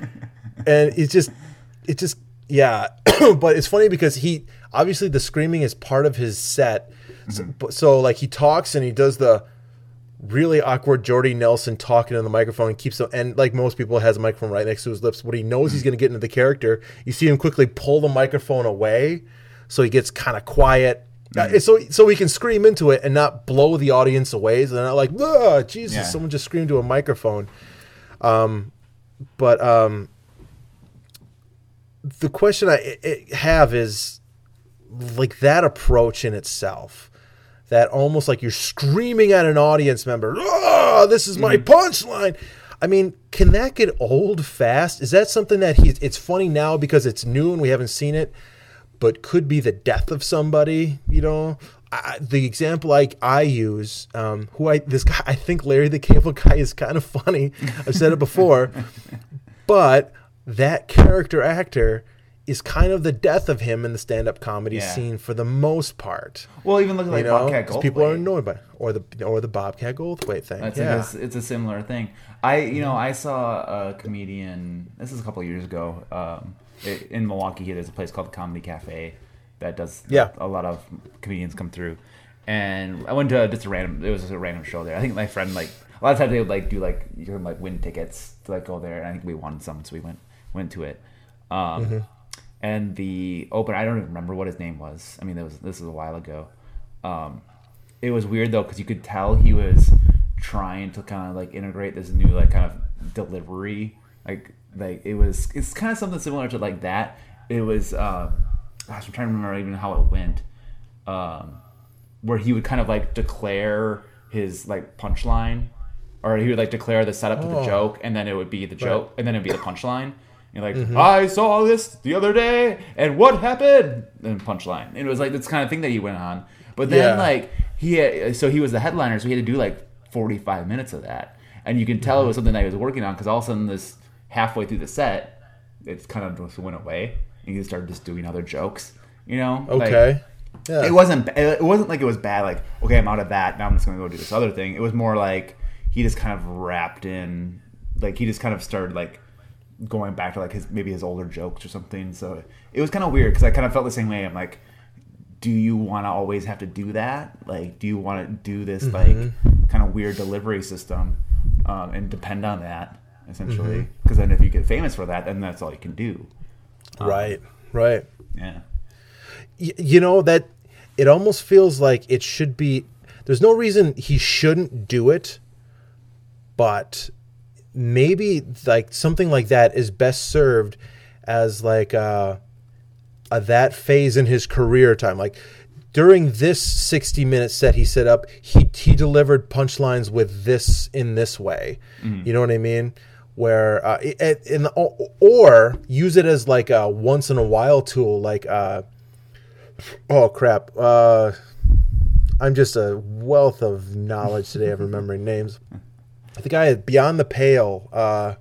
and it just it just yeah. But it's funny because he obviously the screaming is part of his set. So, but- so like he talks and he does the really awkward Jordy Nelson talking in the microphone and keeps the, and like most people has a microphone right next to his lips. When he knows he's going to get into the character, you see him quickly pull the microphone away, so he gets kind of quiet, uh, so so he can scream into it and not blow the audience away. So they're not like, "Ah, Jesus, Yeah. someone just screamed to a microphone." Um, but um, the question I, I have is like that approach in itself, that almost like you're screaming at an audience member, "Oh, this is my punchline." I mean, can that get old fast? Is that something that he's, it's funny now because it's new and we haven't seen it, but could be the death of somebody, you know? I, the example I, I use, um, who I, this guy, I think Larry the Cable Guy is kind of funny. I've said it before, but that character actor is kind of the death of him in the stand-up comedy Yeah. scene for the most part. Well, even look at You like know, Bobcat 'cause Goldthwait. people are annoyed by it. or the or the Bobcat Goldthwait thing. That's yeah, like a, it's a similar thing. I you know I saw a comedian. This is a couple of years ago. Um, it, in Milwaukee, here there's a place called the Comedy Cafe that does Yeah. a, lot of comedians come through. And I went to just a random. It was just a random show there. I think my friend like a lot of times they would like do like you can like win tickets to like go there. And I think we won some, so we went went to it. Um, Mm-hmm. And the opener, I don't even remember what his name was. I mean, it was this was a while ago. Um, it was weird though because you could tell he was trying to kind of like integrate this new like kind of delivery. Like like it was it's kind of something similar to like that. It was um, gosh, I'm trying to remember even how it went. Um, where he would kind of like declare his like punchline, or he would like declare the setup to the Oh. joke, and then it would be the joke, and then it'd be the punchline. You're like, Mm-hmm. I saw this the other day, and what happened? And punchline. It was like this kind of thing that he went on. But then Yeah. like he had, so he was the headliner, so he had to do like forty-five minutes of that, and you can tell it was something that he was working on because all of a sudden this halfway through the set, it's kind of just went away, and he started just doing other jokes. You know? Okay. Like, yeah. It wasn't. It wasn't like it was bad. Like, okay, I'm out of that. Now I'm just gonna go do this other thing. It was more like he just kind of wrapped in. Like he just kind of started like going back to like his maybe his older jokes or something. So it was kind of weird because I kind of felt the same way. I'm like, do you want to always have to do that? Like, do you want to do this like Mm-hmm. kind of weird delivery system um, and depend on that essentially? Because then if you get famous for that, then that's all you can do. Um, Right. Right. Yeah. Y- you know that it almost feels like it should be. There's no reason he shouldn't do it, but maybe like something like that is best served as like a, a that phase in his career time. Like during this sixty minute set he set up, he he delivered punchlines with this in this way. You know what I mean? Where uh, it, in the, or use it as like a once in a while tool, like uh, oh crap, uh, I'm just a wealth of knowledge today of remembering names. The guy at Beyond the Pale, uh,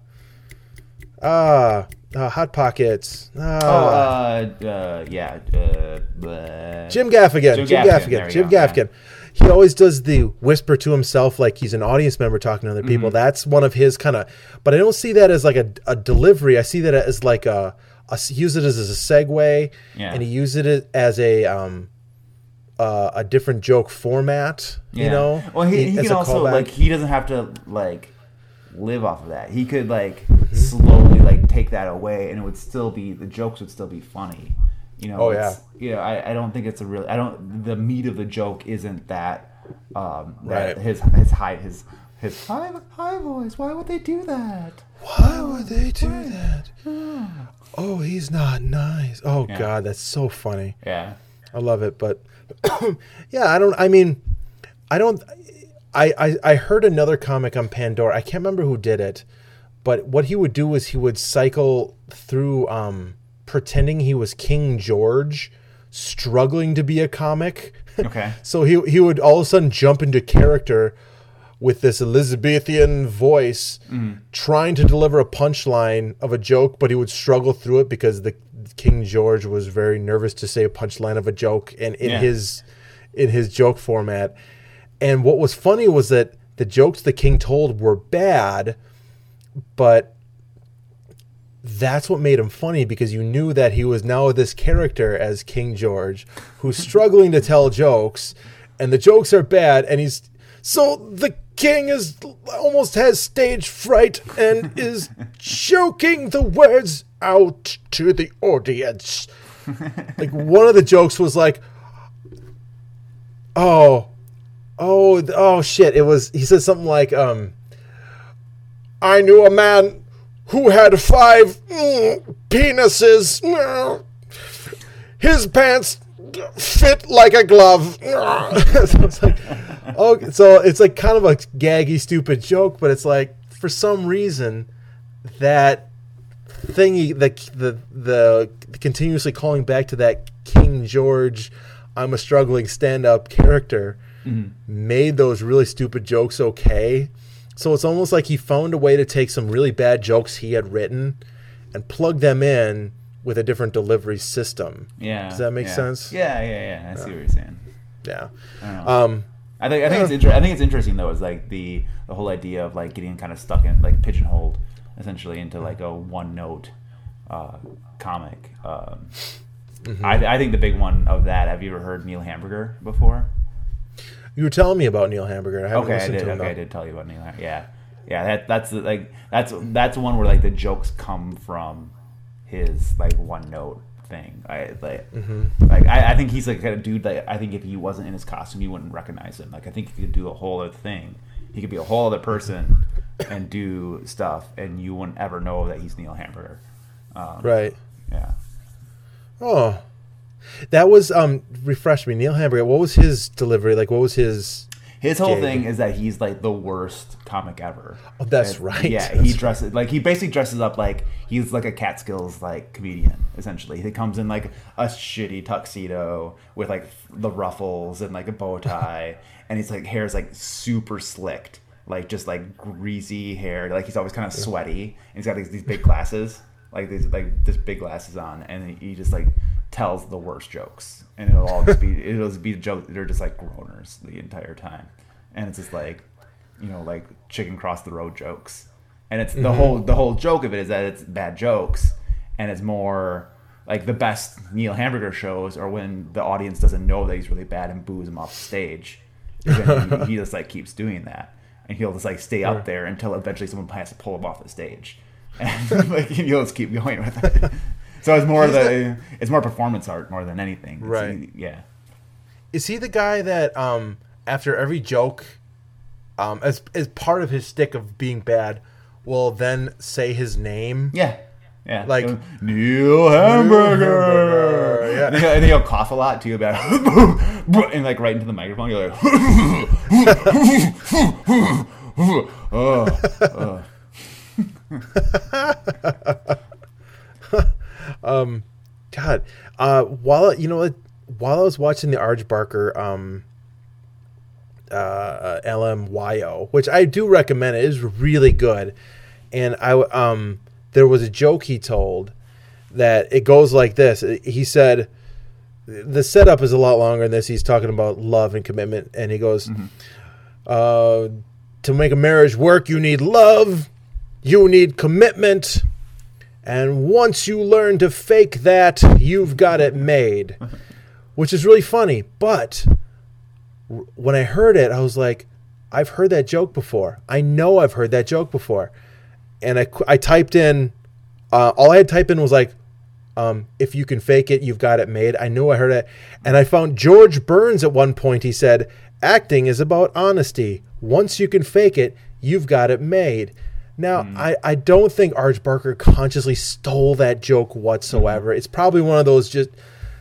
uh, uh Hot Pockets, uh, Oh, uh, uh, yeah. Uh, bleh. Jim Gaffigan, Jim Jim Gaffigan, Gaffigan, there we Jim go, yeah. Gaffigan. He always does the whisper to himself like he's an audience member talking to other people. Mm-hmm. That's one of his kind of, but I don't see that as like a, a delivery. I see that as like a, a he uses it as a segue, Yeah. and he uses it as a um uh, a different joke format. You Yeah. know, Well, he, he as can a also callback. like he doesn't have to like live off of that. He could like Mm-hmm. slowly like take that away, and it would still be the jokes would still be funny. You know. Oh, it's- You know, I, I don't think it's a real. I don't. The meat of the joke isn't that. Um, that Right. His his high his his high high voice. Why would they do that? Why would they do that? Oh, he's not nice. Oh Yeah. God, that's so funny. Yeah. I love it, but yeah, I don't. I mean, I don't. I, I I heard another comic on Pandora. I can't remember who did it, but what he would do was he would cycle through um, pretending he was King George, struggling to be a comic. Okay. So he he would all of a sudden jump into character with this Elizabethan voice, trying to deliver a punchline of a joke, but he would struggle through it because the King George was very nervous to say a punchline of a joke and in Yeah. his in his joke format. And what was funny was that the jokes the King told were bad, but that's what made him funny, because you knew that he was now this character as King George who's struggling to tell jokes, and the jokes are bad, and he's so the king is almost has stage fright and is choking the words out to the audience. Like one of the jokes was like, oh, oh, oh shit! It was he said something like, um, I knew a man who had five mm, penises. His pants fit like a glove. So it's like, oh, so it's like kind of a gaggy, stupid joke, but it's like for some reason that thingy, the the the continuously calling back to that King George, I'm a struggling stand-up character, Mm-hmm. made those really stupid jokes okay. So it's almost like he found a way to take some really bad jokes he had written and plug them in with a different delivery system. Yeah. Does that make yeah. sense? Yeah, yeah, yeah. I see what you're saying. Yeah. I don't know. Um, I think I think it's inter- I think it's interesting though. Is like the the whole idea of like getting kind of stuck in like pigeonholed essentially into like a one note uh, comic. Um, Mm-hmm. I, I think the big one of that. Have you ever heard Neil Hamburger before? you were telling me about Neil Hamburger. I haven't Okay, I listened did. to him. Okay, I though. did tell you about Neil. Ham- Yeah, yeah. That that's the, like that's that's one where like the jokes come from his like one note thing. I like Mm-hmm. like I, I think he's like a dude that I think if he wasn't in his costume, you wouldn't recognize him. Like I think he could do a whole other thing. He could be a whole other person and do stuff, and you wouldn't ever know that he's Neil Hamburger. Um, Right. Yeah. Oh, that was um refresh me. Neil Hamburger. What was his delivery like? What was his? His whole gig. thing is that he's like the worst comic ever. Oh, that's And, right. Yeah, That's he dresses like he basically dresses up like he's like a Catskills like comedian. Essentially, he comes in like a shitty tuxedo with like the ruffles and like a bow tie, and his like hair is like super slicked, like just like greasy hair. Like he's always kind of sweaty, and he's got these, these big glasses, like these like this big glasses on, and he just like tells the worst jokes, and it'll all just be it'll just be jokes. They're just like groaners the entire time, and it's just like, you know, like chicken cross the road jokes, and it's the Mm-hmm. whole the whole joke of it is that it's bad jokes, and it's more like the best Neil Hamburger shows are when the audience doesn't know that he's really bad and boos him off the stage. And he, he just like keeps doing that, and he'll just like stay up there until eventually someone has to pull him off the stage, and like he'll just keep going with it. So it's more the it's more performance art more than anything. It's, Right. Yeah. Is he the guy that um after every joke, um as as part of his stick of being bad, will then say his name? Yeah. Yeah. Like- So, Neil Hamburger. Yeah. And, he'll, and he'll cough a lot too about and like right into the microphone. You're like, oh, oh. God, uh, while you know, what, while I was watching the Arj Barker um, uh, L M Y O, which I do recommend, it is really good, and I um, there was a joke he told that it goes like this. He said the setup is a lot longer than this. He's talking about love and commitment, and he goes, uh, "To make a marriage work, you need love, you need commitment." And once you learn to fake that, you've got it made. Which is really funny. But r- when I heard it, I was like, I've heard that joke before. I know I've heard that joke before. And I, qu- I typed in, uh, all I had typed in was like, um, if you can fake it, you've got it made. I knew I heard it. And I found George Burns at one point. He said, acting is about honesty. Once you can fake it, you've got it made. Now, mm. I, I don't think Arj Barker consciously stole that joke whatsoever. Mm. It's probably one of those just,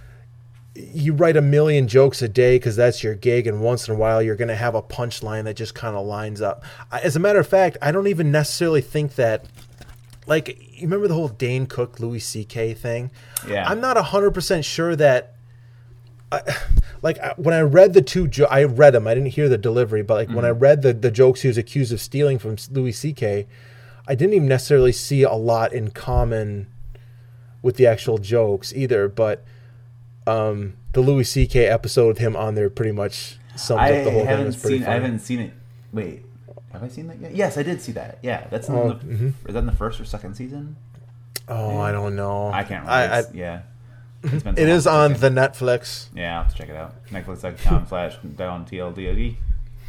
you write a million jokes a day because that's your gig, and once in a while you're going to have a punchline that just kind of lines up. I, as a matter of fact, I don't even necessarily think that, like, you remember the whole Dane Cook, Louis C K thing? Yeah. I'm not one hundred percent sure that, I, like, I, when I read the two, jo- I read them, I didn't hear the delivery, but like mm-hmm. when I read the, the jokes he was accused of stealing from Louis C K, I didn't even necessarily see a lot in common with the actual jokes either, but um, the Louis C K episode with him on there pretty much sums I up the whole thing. haven't It's pretty seen. I funny. haven't seen it. Wait, have I seen that yet? Yes, I did see that. Yeah, that's in Oh, the, mhm. is that in the first or second season? Oh, I don't know. I can't remember. I, I, It's- yeah, it's been so it long is since I've on seen the it. Netflix. Yeah, I'll have to check it out. Netflix dot com slash down T L D O D.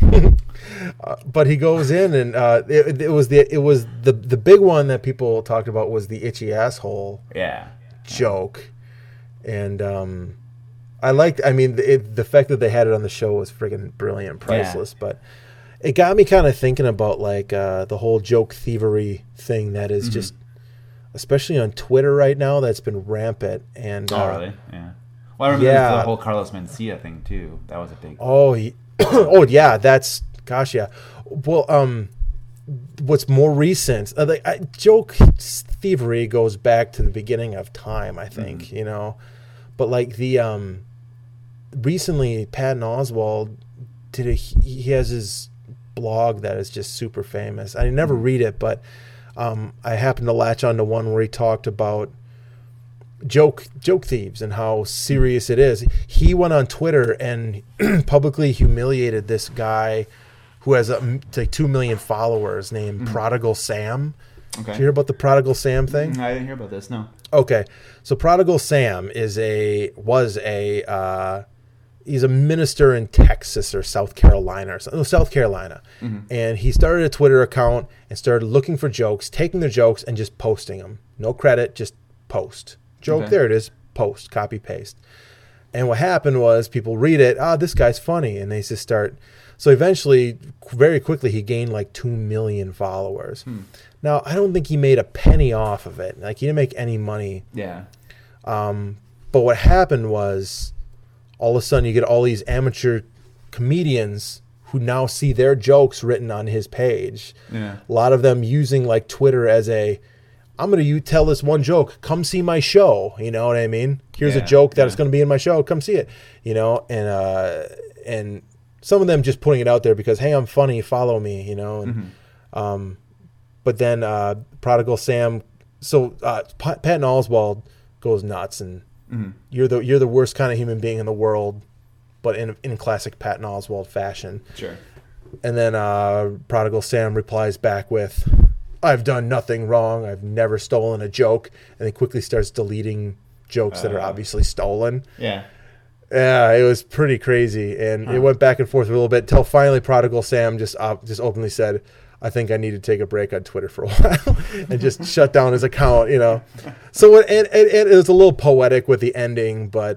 But he goes in and uh, it, it was the it was the the big one that people talked about was the itchy asshole Yeah. joke, and um, I liked. I mean, it, the fact that they had it on the show was friggin' brilliant, priceless. But it got me kind of thinking about like uh, the whole joke thievery thing that is Mm-hmm. just, especially on Twitter right now, that's been rampant. And Oh, uh, really? Yeah. Well, I remember yeah. there was the whole Carlos Mencia thing too. That was a big. Oh, he, oh yeah, that's gosh, yeah. Well, um, what's more recent? Uh, like, I, joke thievery goes back to the beginning of time, I think. Mm-hmm. You know, but like the um, recently Patton Oswalt did a. He he has his blog that is just super famous. I never read it, but um, I happened to latch onto one where he talked about joke joke thieves and how serious it is. He went on Twitter and publicly humiliated this guy who has a, like two million followers named Mm-hmm. Prodigal Sam. Okay. Did you hear about the Prodigal Sam thing? I didn't hear about this. No. Okay, so Prodigal Sam is a was a uh, he's a minister in Texas or South Carolina or something, no, South Carolina, Mm-hmm. and he started a Twitter account and started looking for jokes, taking their jokes and just posting them. No credit, just post joke. Okay. There it is. Post, copy, paste. And what happened was people read it. Ah, this guy's funny, and they just start. So eventually, very quickly, he gained like two million followers. Hmm. Now, I don't think he made a penny off of it. Like, he didn't make any money. Yeah. Um, but what happened was, all of a sudden, you get all these amateur comedians who now see their jokes written on his page. Yeah. A lot of them using like Twitter as a, I'm going to you tell this one joke. Come see my show. You know what I mean? Here's Yeah, a joke that's yeah. going to be in my show. Come see it. You know, and uh, and some of them just putting it out there because, hey, I'm funny. Follow me. You know. And, Mm-hmm. um, but then uh, Prodigal Sam. So uh, P- Patton Oswalt goes nuts, and Mm-hmm. you're the you're the worst kind of human being in the world, but in in classic Patton Oswalt fashion. Sure. And then uh, Prodigal Sam replies back with, I've done nothing wrong. I've never stolen a joke. And then quickly starts deleting jokes that are Uh. obviously stolen. Yeah. Yeah, it was pretty crazy. And it went back and forth a little bit until finally Prodigal Sam just uh, just openly said, I think I need to take a break on Twitter for a while and just shut down his account, you know. So it, and, and, and it was a little poetic with the ending, but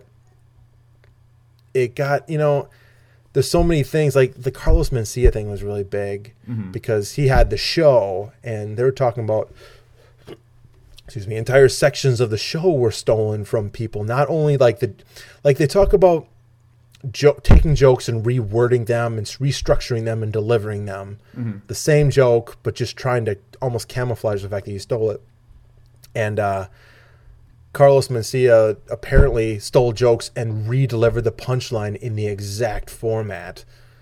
it got, you know, there's so many things. Like the Carlos Mencia thing was really big Mm-hmm. because he had the show and they were talking about, excuse me, entire sections of the show were stolen from people. Not only like the, like they talk about jo- taking jokes and rewording them and restructuring them and delivering them. Mm-hmm. The same joke, but just trying to almost camouflage the fact that you stole it. And uh, Carlos Mencia apparently stole jokes and re-delivered the punchline in the exact format.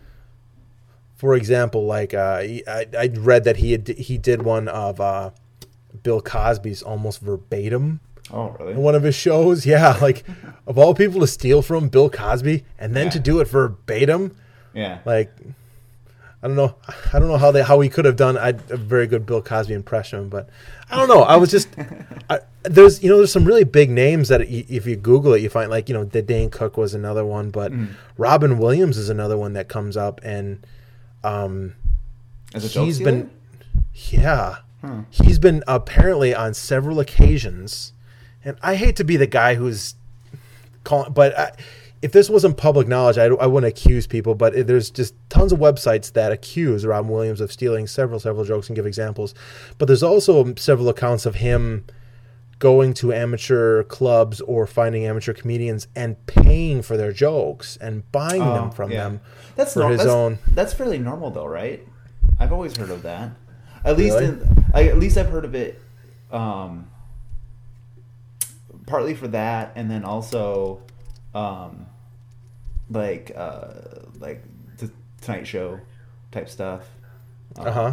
For example, like uh, he- I, I read that he had, he did one of uh, Bill Cosby's almost verbatim Oh, really? in one of his shows. Yeah, like of all people to steal from Bill Cosby and then Yeah. to do it verbatim, Yeah. like I don't know, I don't know how they how he could have done a very good Bill Cosby impression, but I don't know. I was just I, there's you know there's some really big names that y- if you Google it you find, like, you know, the Dane Cook was another one, but Mm. Robin Williams is another one that comes up, and um As a joke he's stealer? been yeah Huh. he's been apparently on several occasions, and I hate to be the guy who's calling, but I, if this wasn't public knowledge, I, I wouldn't accuse people, but it, there's just tons of websites that accuse Robin Williams of stealing several several jokes and give examples, but there's also several accounts of him going to amateur clubs or finding amateur comedians and paying for their jokes and buying Oh, them from yeah. them That's for nor- his that's, own. That's fairly normal, though, right? I've always heard of that. At least, Really? in, I, at least I've heard of it. Um, partly for that, and then also, um, like, uh, like the Tonight Show type stuff. Um, Uh huh.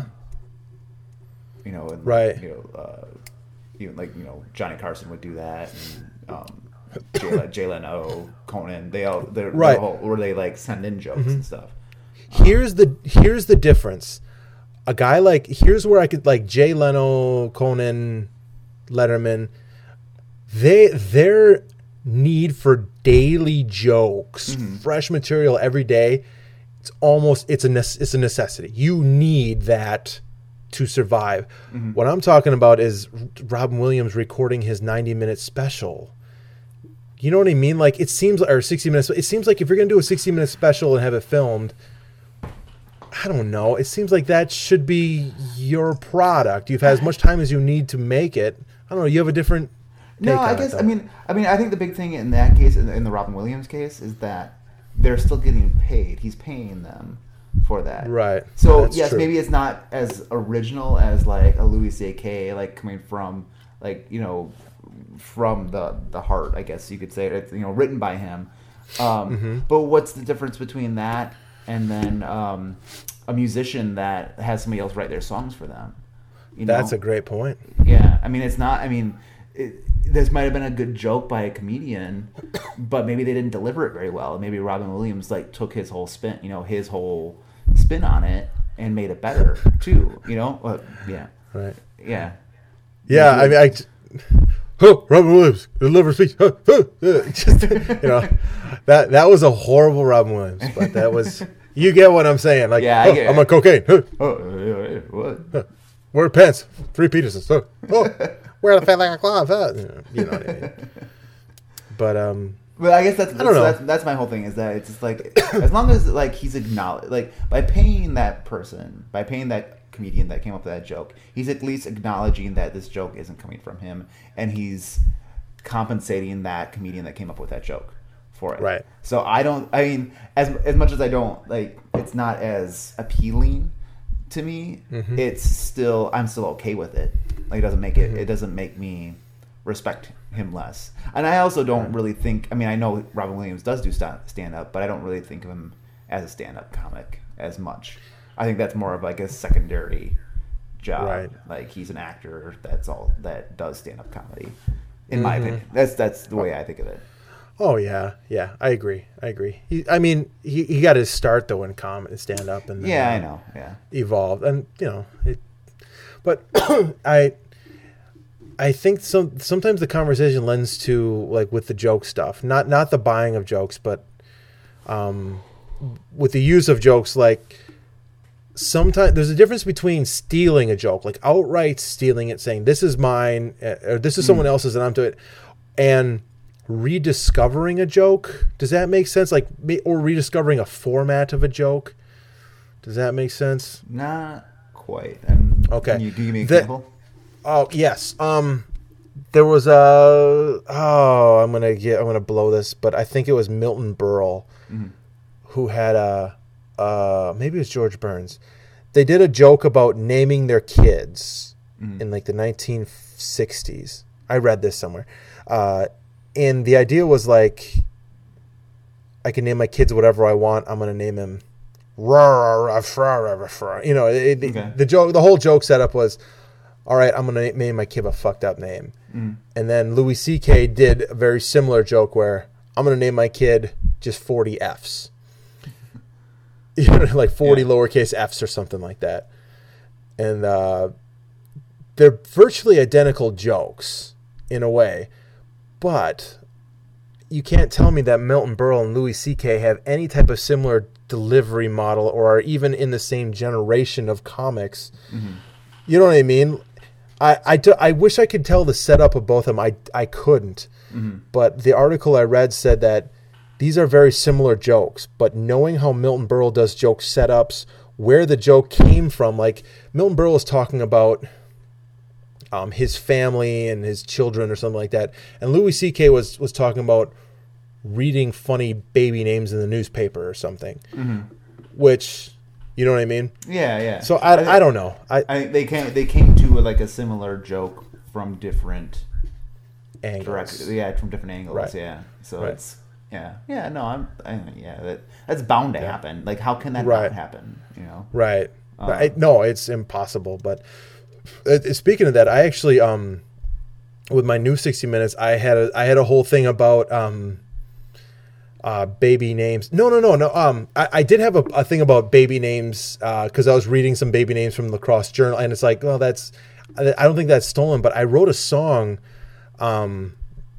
You know, and, Right. You know, uh, even like you know Johnny Carson would do that, and um, Jay, Jay Leno, Conan, they all they're, Right. they're all, where they like send in jokes and stuff. Here's the here's the difference. A guy like here's where I could like Jay Leno, Conan, Letterman. They their need for daily jokes, fresh material every day. It's almost it's a nece- it's a necessity. You need that to survive. What I'm talking about is Robin Williams recording his ninety minute special. You know what I mean? Like it seems or sixty minutes. It seems like if you're gonna do a sixty minute special and have it filmed, I don't know. It seems like that should be your product. You've had as much time as you need to make it. I don't know. You have a different. No, take I on it, guess though. I mean I mean I think the big thing in that case, in the, in the Robin Williams case, is that they're still getting paid. He's paying them for that. Right. So That's yes, true. maybe it's not as original as like a Louis C K, like coming from like you know from the the heart, I guess you could say. It's you know written by him. Um, Mm-hmm. But what's the difference between that and then um, a musician that has somebody else write their songs for them? You know? That's a great point. Yeah, I mean, it's not. I mean, it, this might have been a good joke by a comedian, but maybe they didn't deliver it very well. Maybe Robin Williams like took his whole spin, you know, his whole spin on it and made it better too. You know, uh, yeah, Right. yeah, Yeah. I mean, I. Oh, Robin Williams delivers speech. Oh, oh, oh. Just, you know, that that was a horrible Robin Williams, but that was. You get what I'm saying? Like, Yeah, I oh, get I'm it. on cocaine. Oh, Oh, uh, what? wear pants. Three Petersons. Oh, oh wear the fat like a cloth. Oh. You know what I mean? But um, But I guess that's that's, don't know. that's that's my whole thing is that it's just like as long as like he's acknowledged, like by paying that person, by paying that comedian that came up with that joke, he's at least acknowledging that this joke isn't coming from him, and he's compensating that comedian that came up with that joke for it. Right. So I don't. I mean, as as much as I don't like it's not as appealing to me. Mm-hmm. It's still I'm still okay with it. Like it doesn't make it Mm-hmm. it doesn't make me respect him less. And I also don't really think. I mean, I know Robin Williams does do stand up, but I don't really think of him as a stand up comic as much. I think that's more of like a secondary job. Right. Like he's an actor. That's all that does stand up comedy. In my Mm-hmm. opinion, that's that's the way I think of it. Oh yeah, yeah, I agree. I agree. He, I mean, he, he got his start though in comedy, stand up, and then, Yeah, uh, I know. Yeah. evolved, and you know, it, but I, I think some sometimes the conversation lends to like with the joke stuff, not not the buying of jokes, but um, with the use of jokes, like sometimes there's a difference between stealing a joke, like outright stealing it, saying this is mine uh, or this is someone else's and I'm doing it, and rediscovering a joke. Does that make sense? Like, ma- or rediscovering a format of a joke. Does that make sense? Not quite. Um, Okay. Can you, can you give me an The- example? Oh yes. Um, there was a oh I'm gonna get I'm gonna blow this, but I think it was Milton Berle who had a uh maybe it was George Burns. They did a joke about naming their kids in like the nineteen sixties. I read this somewhere, uh, and the idea was like, I can name my kids whatever I want. I'm gonna name him. You know, it, Okay. the joke, the whole joke setup was, all right, I'm going to name my kid a fucked up name. Mm. And then Louis C K did a very similar joke where I'm going to name my kid just forty F's. You know, like forty Yeah. lowercase F's or something like that. And uh, they're virtually identical jokes in a way. But you can't tell me that Milton Berle and Louis C K have any type of similar delivery model or are even in the same generation of comics. Mm-hmm. You know what I mean? I, I, do, I wish I could tell the setup of both of them. I, I couldn't. Mm-hmm. But the article I read said that these are very similar jokes. But knowing how Milton Berle does joke setups, where the joke came from, like Milton Berle was talking about um, his family and his children or something like that. And Louis C K was, was talking about reading funny baby names in the newspaper or something, Mm-hmm. which, you know what I mean? Yeah, yeah. So I, I don't know. I, I think they came they came to like a similar joke from different angles. direct, yeah, from different angles. Right. Yeah. So Right. it's yeah, yeah. No, I'm I, yeah. That that's bound to happen. Like, how can that Right. not happen? You know. Right. Um, But I, no, it's impossible. But uh, speaking of that, I actually, um, with my new sixty minutes, I had a, I had a whole thing about um, uh, baby names. No, no, no, no. Um, I, I did have a, a thing about baby names because I was reading some baby names from Lacrosse Journal, and it's like, well, that's I I don't think that's stolen. But I wrote a song, um,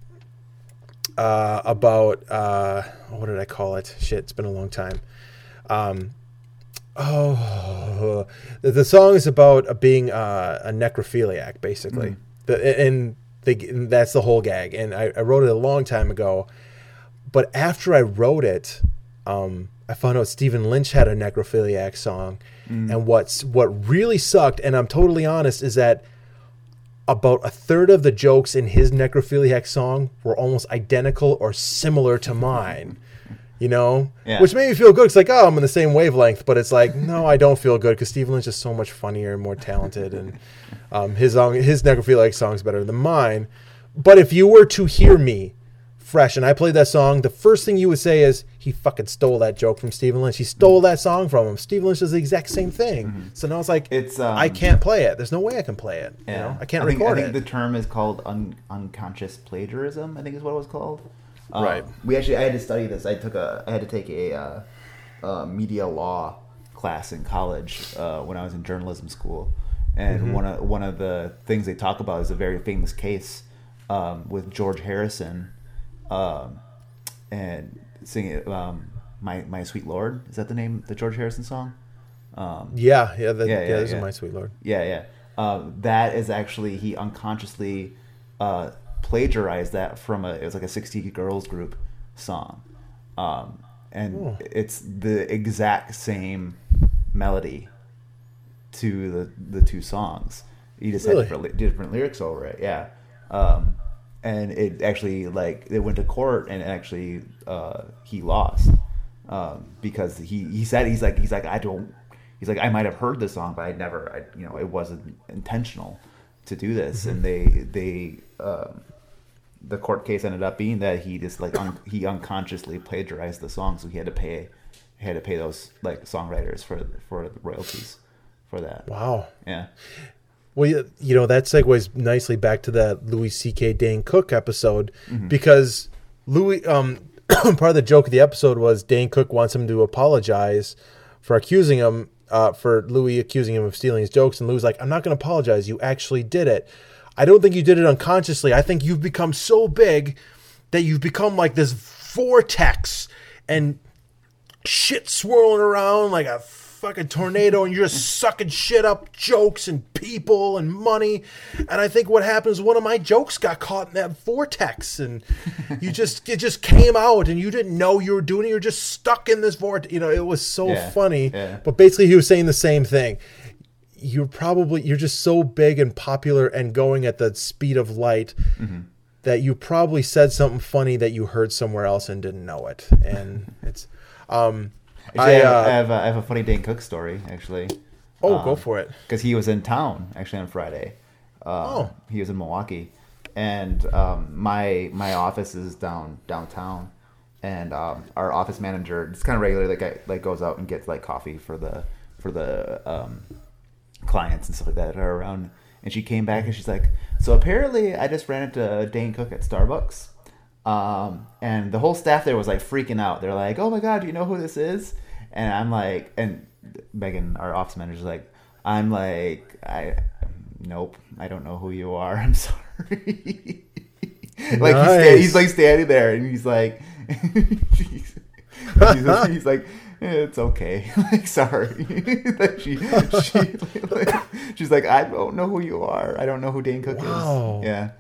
uh, about uh, what did I call it? Shit, it's been a long time. Um, oh, the, the song is about uh, being uh, a necrophiliac, basically. Mm. The, and, they, and that's the whole gag. And I, I wrote it a long time ago. But after I wrote it, um, I found out Stephen Lynch had a necrophiliac song. Mm. And what's what really sucked, and I'm totally honest, is that about a third of the jokes in his necrophiliac song were almost identical or similar to mine. You know, Yeah. which made me feel good. It's like, oh, I'm in the same wavelength, but it's like, no, I don't feel good because Stephen Lynch is so much funnier and more talented, and um, his song, his necrophiliac song is better than mine. But if you were to hear me fresh and I played that song, the first thing you would say is, he fucking stole that joke from Stephen Lynch. He stole that song from him. Stephen Lynch does the exact same thing. Mm-hmm. So now it's like, It's, um, I can't play it. There's no way I can play it. Yeah. You know, I can't I think, record I think it. the term is called un, unconscious plagiarism. I think is what it was called. Um, Right. We actually, I had to study this. I took a, I had to take a uh, uh, media law class in college uh, when I was in journalism school, and Mm-hmm. one of one of the things they talk about is a very famous case um, with George Harrison, um, and singing um, "My My Sweet Lord." Is that the name? The George Harrison song? Um, yeah, yeah, that, Yeah, yeah, yeah, this yeah. is My Sweet Lord. Yeah, yeah. Um, that is actually he unconsciously uh, plagiarized that from a it was like a sixty Girls group song, um, and Oh. it's the exact same melody to the the two songs. He just Really? had different, ly- different lyrics over it. Yeah, um, and it actually like it went to court and actually uh, he lost. um, because he, he said he's like he's like I don't he's like I might have heard the song, but I never I, you know it wasn't intentional to do this, and they they um, the court case ended up being that he just like un, he unconsciously plagiarized the song, so he had to pay he had to pay those like songwriters for for the royalties for that. Wow. Yeah. Well, you, you know, that segues nicely back to that Louis C K Dane Cook episode, because Louis, um, part of the joke of the episode was Dane Cook wants him to apologize for accusing him, uh, for Louis accusing him of stealing his jokes. And Louis like, I'm not going to apologize. You actually did it. I don't think you did it unconsciously. I think you've become so big that you've become like this vortex and shit swirling around like a fucking tornado, and you're just sucking shit up, jokes and people and money. And I think what happens, one of my jokes got caught in that vortex, and you just it just came out, and you didn't know you were doing it. You're just stuck in this vortex. You know, it was so Yeah, funny. yeah. But basically, he was saying the same thing. You're probably you're just so big and popular and going at the speed of light that you probably said something funny that you heard somewhere else and didn't know it. And it's um. Actually, I, I, have, uh, I have a, I have a funny Dane Cook story actually. Oh, go for it. Because he was in town actually on Friday. Uh, Oh. He was in Milwaukee, and um, my my office is down downtown, and um, our office manager just kind of regularly like like goes out and gets like coffee for the for the um, clients and stuff like that that are around. And she came back and she's like, so apparently I just ran into Dane Cook at Starbucks. Um, and the whole staff there was like freaking out. They're like, oh my God, do you know who this is? And I'm like, and Megan, our office manager, is like, I'm like, I, nope, I don't know who you are. I'm sorry. Like he's, sta- he's like standing there and he's like, he's, he's, he's like, it's okay. Like, sorry. Like she, she, like, she's like, I don't know who you are. I don't know who Dane Cook Wow. is. Yeah.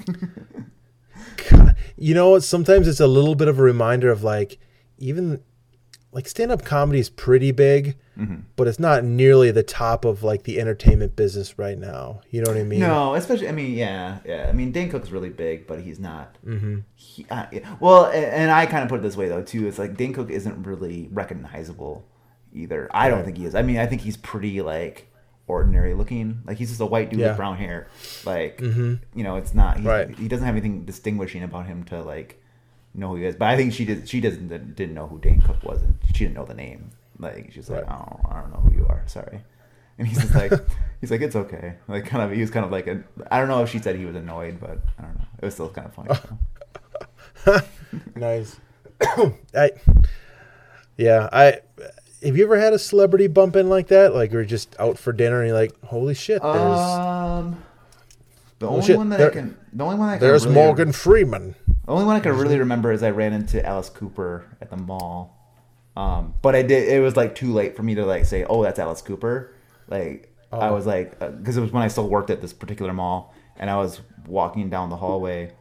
God, you know what? Sometimes it's a little bit of a reminder of like, even like stand-up comedy is pretty big, but it's not nearly the top of like the entertainment business right now. You know what I mean? No, especially, I mean, yeah, yeah. I mean, Dane Cook's really big, but he's not. Mm-hmm. He, uh, yeah. Well, and, and I kind of put it this way, though, too. It's like Dane Cook isn't really recognizable either. I don't think he is. I mean, I think he's pretty, like, ordinary looking. Like, he's just a white dude Yeah. with brown hair. Like, you know, it's not, he, Right. he doesn't have anything distinguishing about him to, like, know who he is. But I think she did, she doesn't didn't know who Dane Cook was, and she didn't know the name. Like, she's like, Right. oh, I don't know who you are. Sorry. And he's just like, he's like, it's okay. Like, kind of, he was kind of like, a, I don't know if she said he was annoyed, but I don't know. It was still kind of funny. Nice. I, yeah, I. Have you ever had a celebrity bump in like that? Like, you're just out for dinner and you're like, holy shit, there's Um, the Oh, only shit. one that There- I can, the only one I can there's really, Morgan Freeman. The only one I can really remember is I ran into Alice Cooper at the mall. Um, but I did. It was like too late for me to like say, "Oh, that's Alice Cooper." Like I was like, because it was when I still worked at this particular mall, and I was walking down the hallway,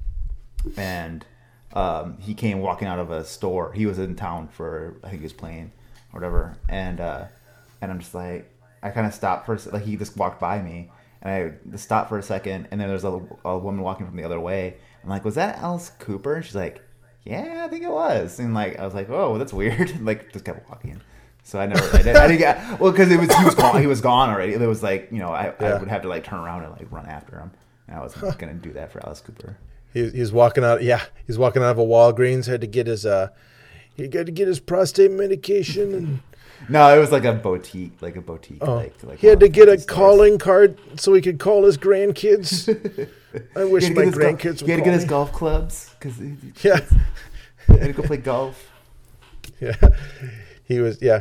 and um, he came walking out of a store. He was in town for, I think he was playing or whatever, and uh, and I'm just like, I kind of stopped for a se- like he just walked by me, and I just stopped for a second, and then there's a, a woman walking from the other way. I'm like, was that Alice Cooper? And she's like, yeah, I think it was. And like, I was like, oh, that's weird. And like, just kept walking. So I never, I didn't, I didn't get, well, because it was, he was gone, he was gone already. It was like, you know, I, I Yeah. would have to like turn around and like run after him. And I wasn't going to do that for Alice Cooper. He, he was walking out. Yeah, he's walking out of a Walgreens. Had to get his uh, he got to get his prostate medication, and No, it was like a boutique, like a boutique. oh, like, like he had to one of get a these stores. calling card so he could call his grandkids. I He wish had to my get his gol- grandkids would He had to call get his me. golf clubs because he, Yeah, he had to go play golf. yeah. He was yeah.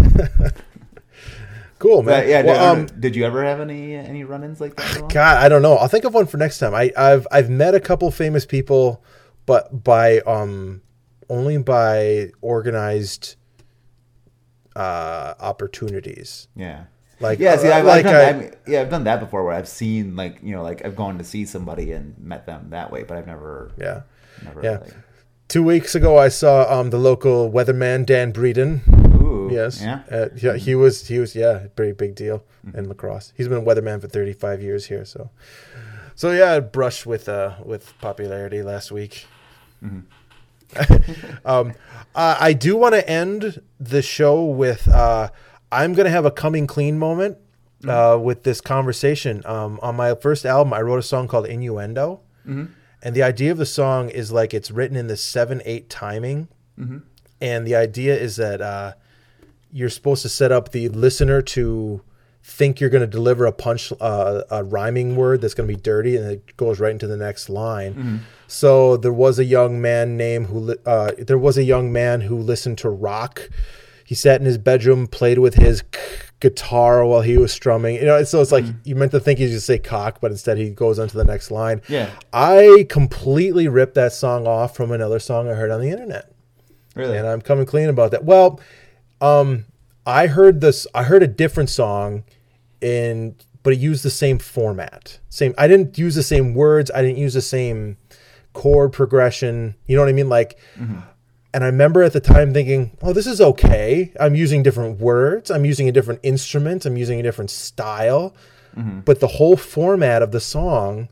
Cool, man. But yeah, Well, did, um, did you ever have any any run-ins like that? at all? God, I don't know. I'll think of one for next time. I, I've I've met a couple famous people, but by um only by organized uh opportunities. Yeah. Like Yeah, see, uh, I've, like I've done I- that. I mean, yeah, I've done that before, where I've seen like you know, like I've gone to see somebody and met them that way, but I've never, yeah. never. Yeah. Like, Two weeks ago, I saw um the local weatherman Dan Breeden. ooh, Yes, yeah. uh, yeah. He was he was yeah, pretty big deal in lacrosse. He's been a weatherman for thirty-five years here. So, so yeah, I brushed with uh with popularity last week. um, uh, I do want to end the show with uh, I'm going to have a coming clean moment uh, with this conversation. Um, on my first album, I wrote a song called Innuendo. Mm-hmm. And the idea of the song is like it's written in the seven eight timing. Mm-hmm. And the idea is that uh, you're supposed to set up the listener to think you're going to deliver a punch, uh, a rhyming word that's going to be dirty, and it goes right into the next line. Mm-hmm. So there was a young man named who li- uh, there was a young man who listened to rock. He sat in his bedroom, played with his k- guitar while he was strumming. You know, so it's like Mm-hmm. you meant to think he'd just say cock, but instead he goes on to the next line. Yeah. I completely ripped that song off from another song I heard on the internet. Really? And I'm coming clean about that. Well, um, I heard this. I heard a different song, in but it used the same format. Same. I didn't use the same words. I didn't use the same chord progression. You know what I mean? Like, Mm-hmm. and I remember at the time thinking, "Oh, this is okay. I'm using different words. I'm using a different instrument. I'm using a different style." Mm-hmm. But the whole format of the song,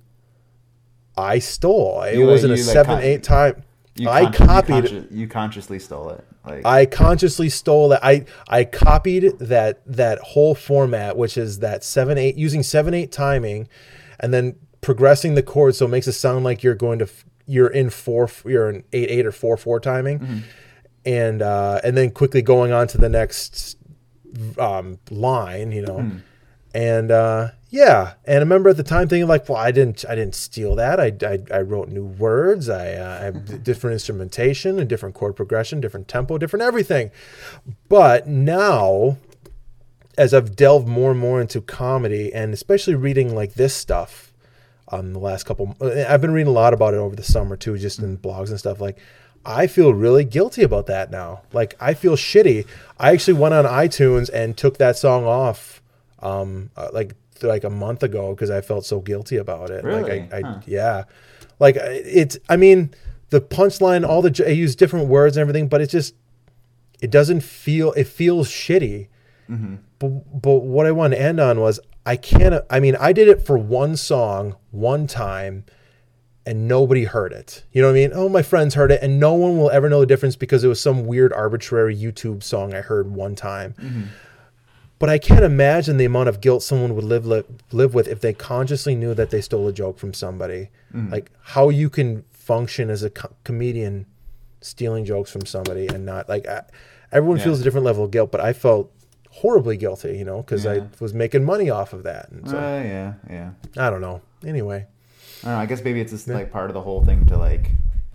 I stole. It You, was like, in a you, like, seven, con- eight time. You I con- copied. You, consci- you consciously stole it. Like I consciously stole that. I I copied that that whole format, which is that seven eight using seven eight timing, and then progressing the chords so it makes it sound like you're going to f- you're in four you're in eight eight or four four timing, Mm-hmm. and uh, and then quickly going on to the next um, line, you know, Mm. and uh, yeah, and I remember at the time thinking like, well, I didn't I didn't steal that. I I, I wrote new words. I, uh, I have different instrumentation and different chord progression, different tempo, different everything. But now, as I've delved more and more into comedy, and especially reading like this stuff, um, the last couple, I've been reading a lot about it over the summer too, just in blogs and stuff. Like, I feel really guilty about that now. Like, I feel shitty. I actually went on iTunes and took that song off, um, uh, like like a month ago because I felt so guilty about it. Really? Like, I, I Huh. yeah, like it's. I mean, the punchline, all the j- I use different words and everything, but it just it doesn't feel. It feels shitty. Mm-hmm. But but what I wanted to end on was I can't. I mean, I did it for one song one time, and nobody heard it. You know what I mean? Oh, my friends heard it, and no one will ever know the difference because it was some weird arbitrary YouTube song I heard one time. Mm-hmm. But I can't imagine the amount of guilt someone would live live, live with if they consciously knew that they stole a joke from somebody. Mm-hmm. Like how you can function as a co- comedian stealing jokes from somebody and not like I, everyone Yeah. feels a different level of guilt, but I felt horribly guilty, you know, because Yeah. I was making money off of that. And so Uh, yeah, yeah. I don't know. Anyway, I don't know. I guess maybe it's just Yeah. like part of the whole thing to like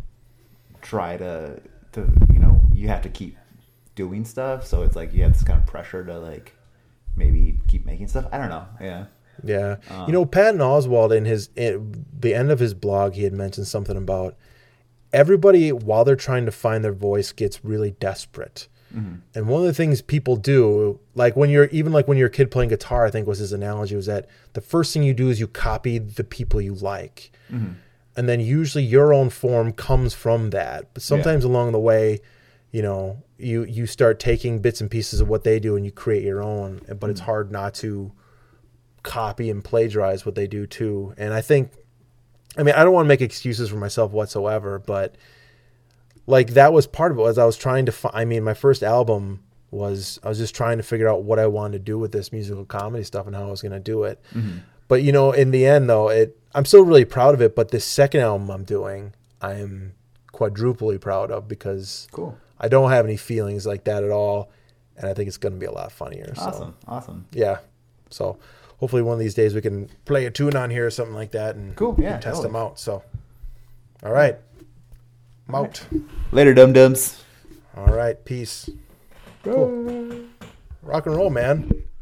try to to you know you have to keep doing stuff, so it's like you have this kind of pressure to like maybe keep making stuff. I don't know. Yeah. yeah, Um, you know, Patton Oswalt in his in the end of his blog, he had mentioned something about everybody while they're trying to find their voice gets really desperate. Mm-hmm. And one of the things people do, like when you're even like when you're a kid playing guitar, I think was his analogy, was that the first thing you do is you copy the people you like. Mm-hmm. And then usually your own form comes from that. But sometimes along the way, you know, you you start taking bits and pieces of what they do and you create your own. But Mm-hmm. it's hard not to copy and plagiarize what they do too. And I think, I mean, I don't want to make excuses for myself whatsoever, but like that was part of it. Was I was trying to find, I mean, my first album was, I was just trying to figure out what I wanted to do with this musical comedy stuff and how I was going to do it. Mm-hmm. But you know, in the end though, it, I'm still really proud of it, but this second album I'm doing, I'm quadruply proud of because Cool. I don't have any feelings like that at all. And I think it's going to be a lot funnier. Awesome. So, Awesome. yeah. So hopefully one of these days we can play a tune on here or something like that and, Cool, yeah, and test totally. them out. So, all right. I'm out. Later, dum dums. All right. Peace. Cool. Rock and roll, man.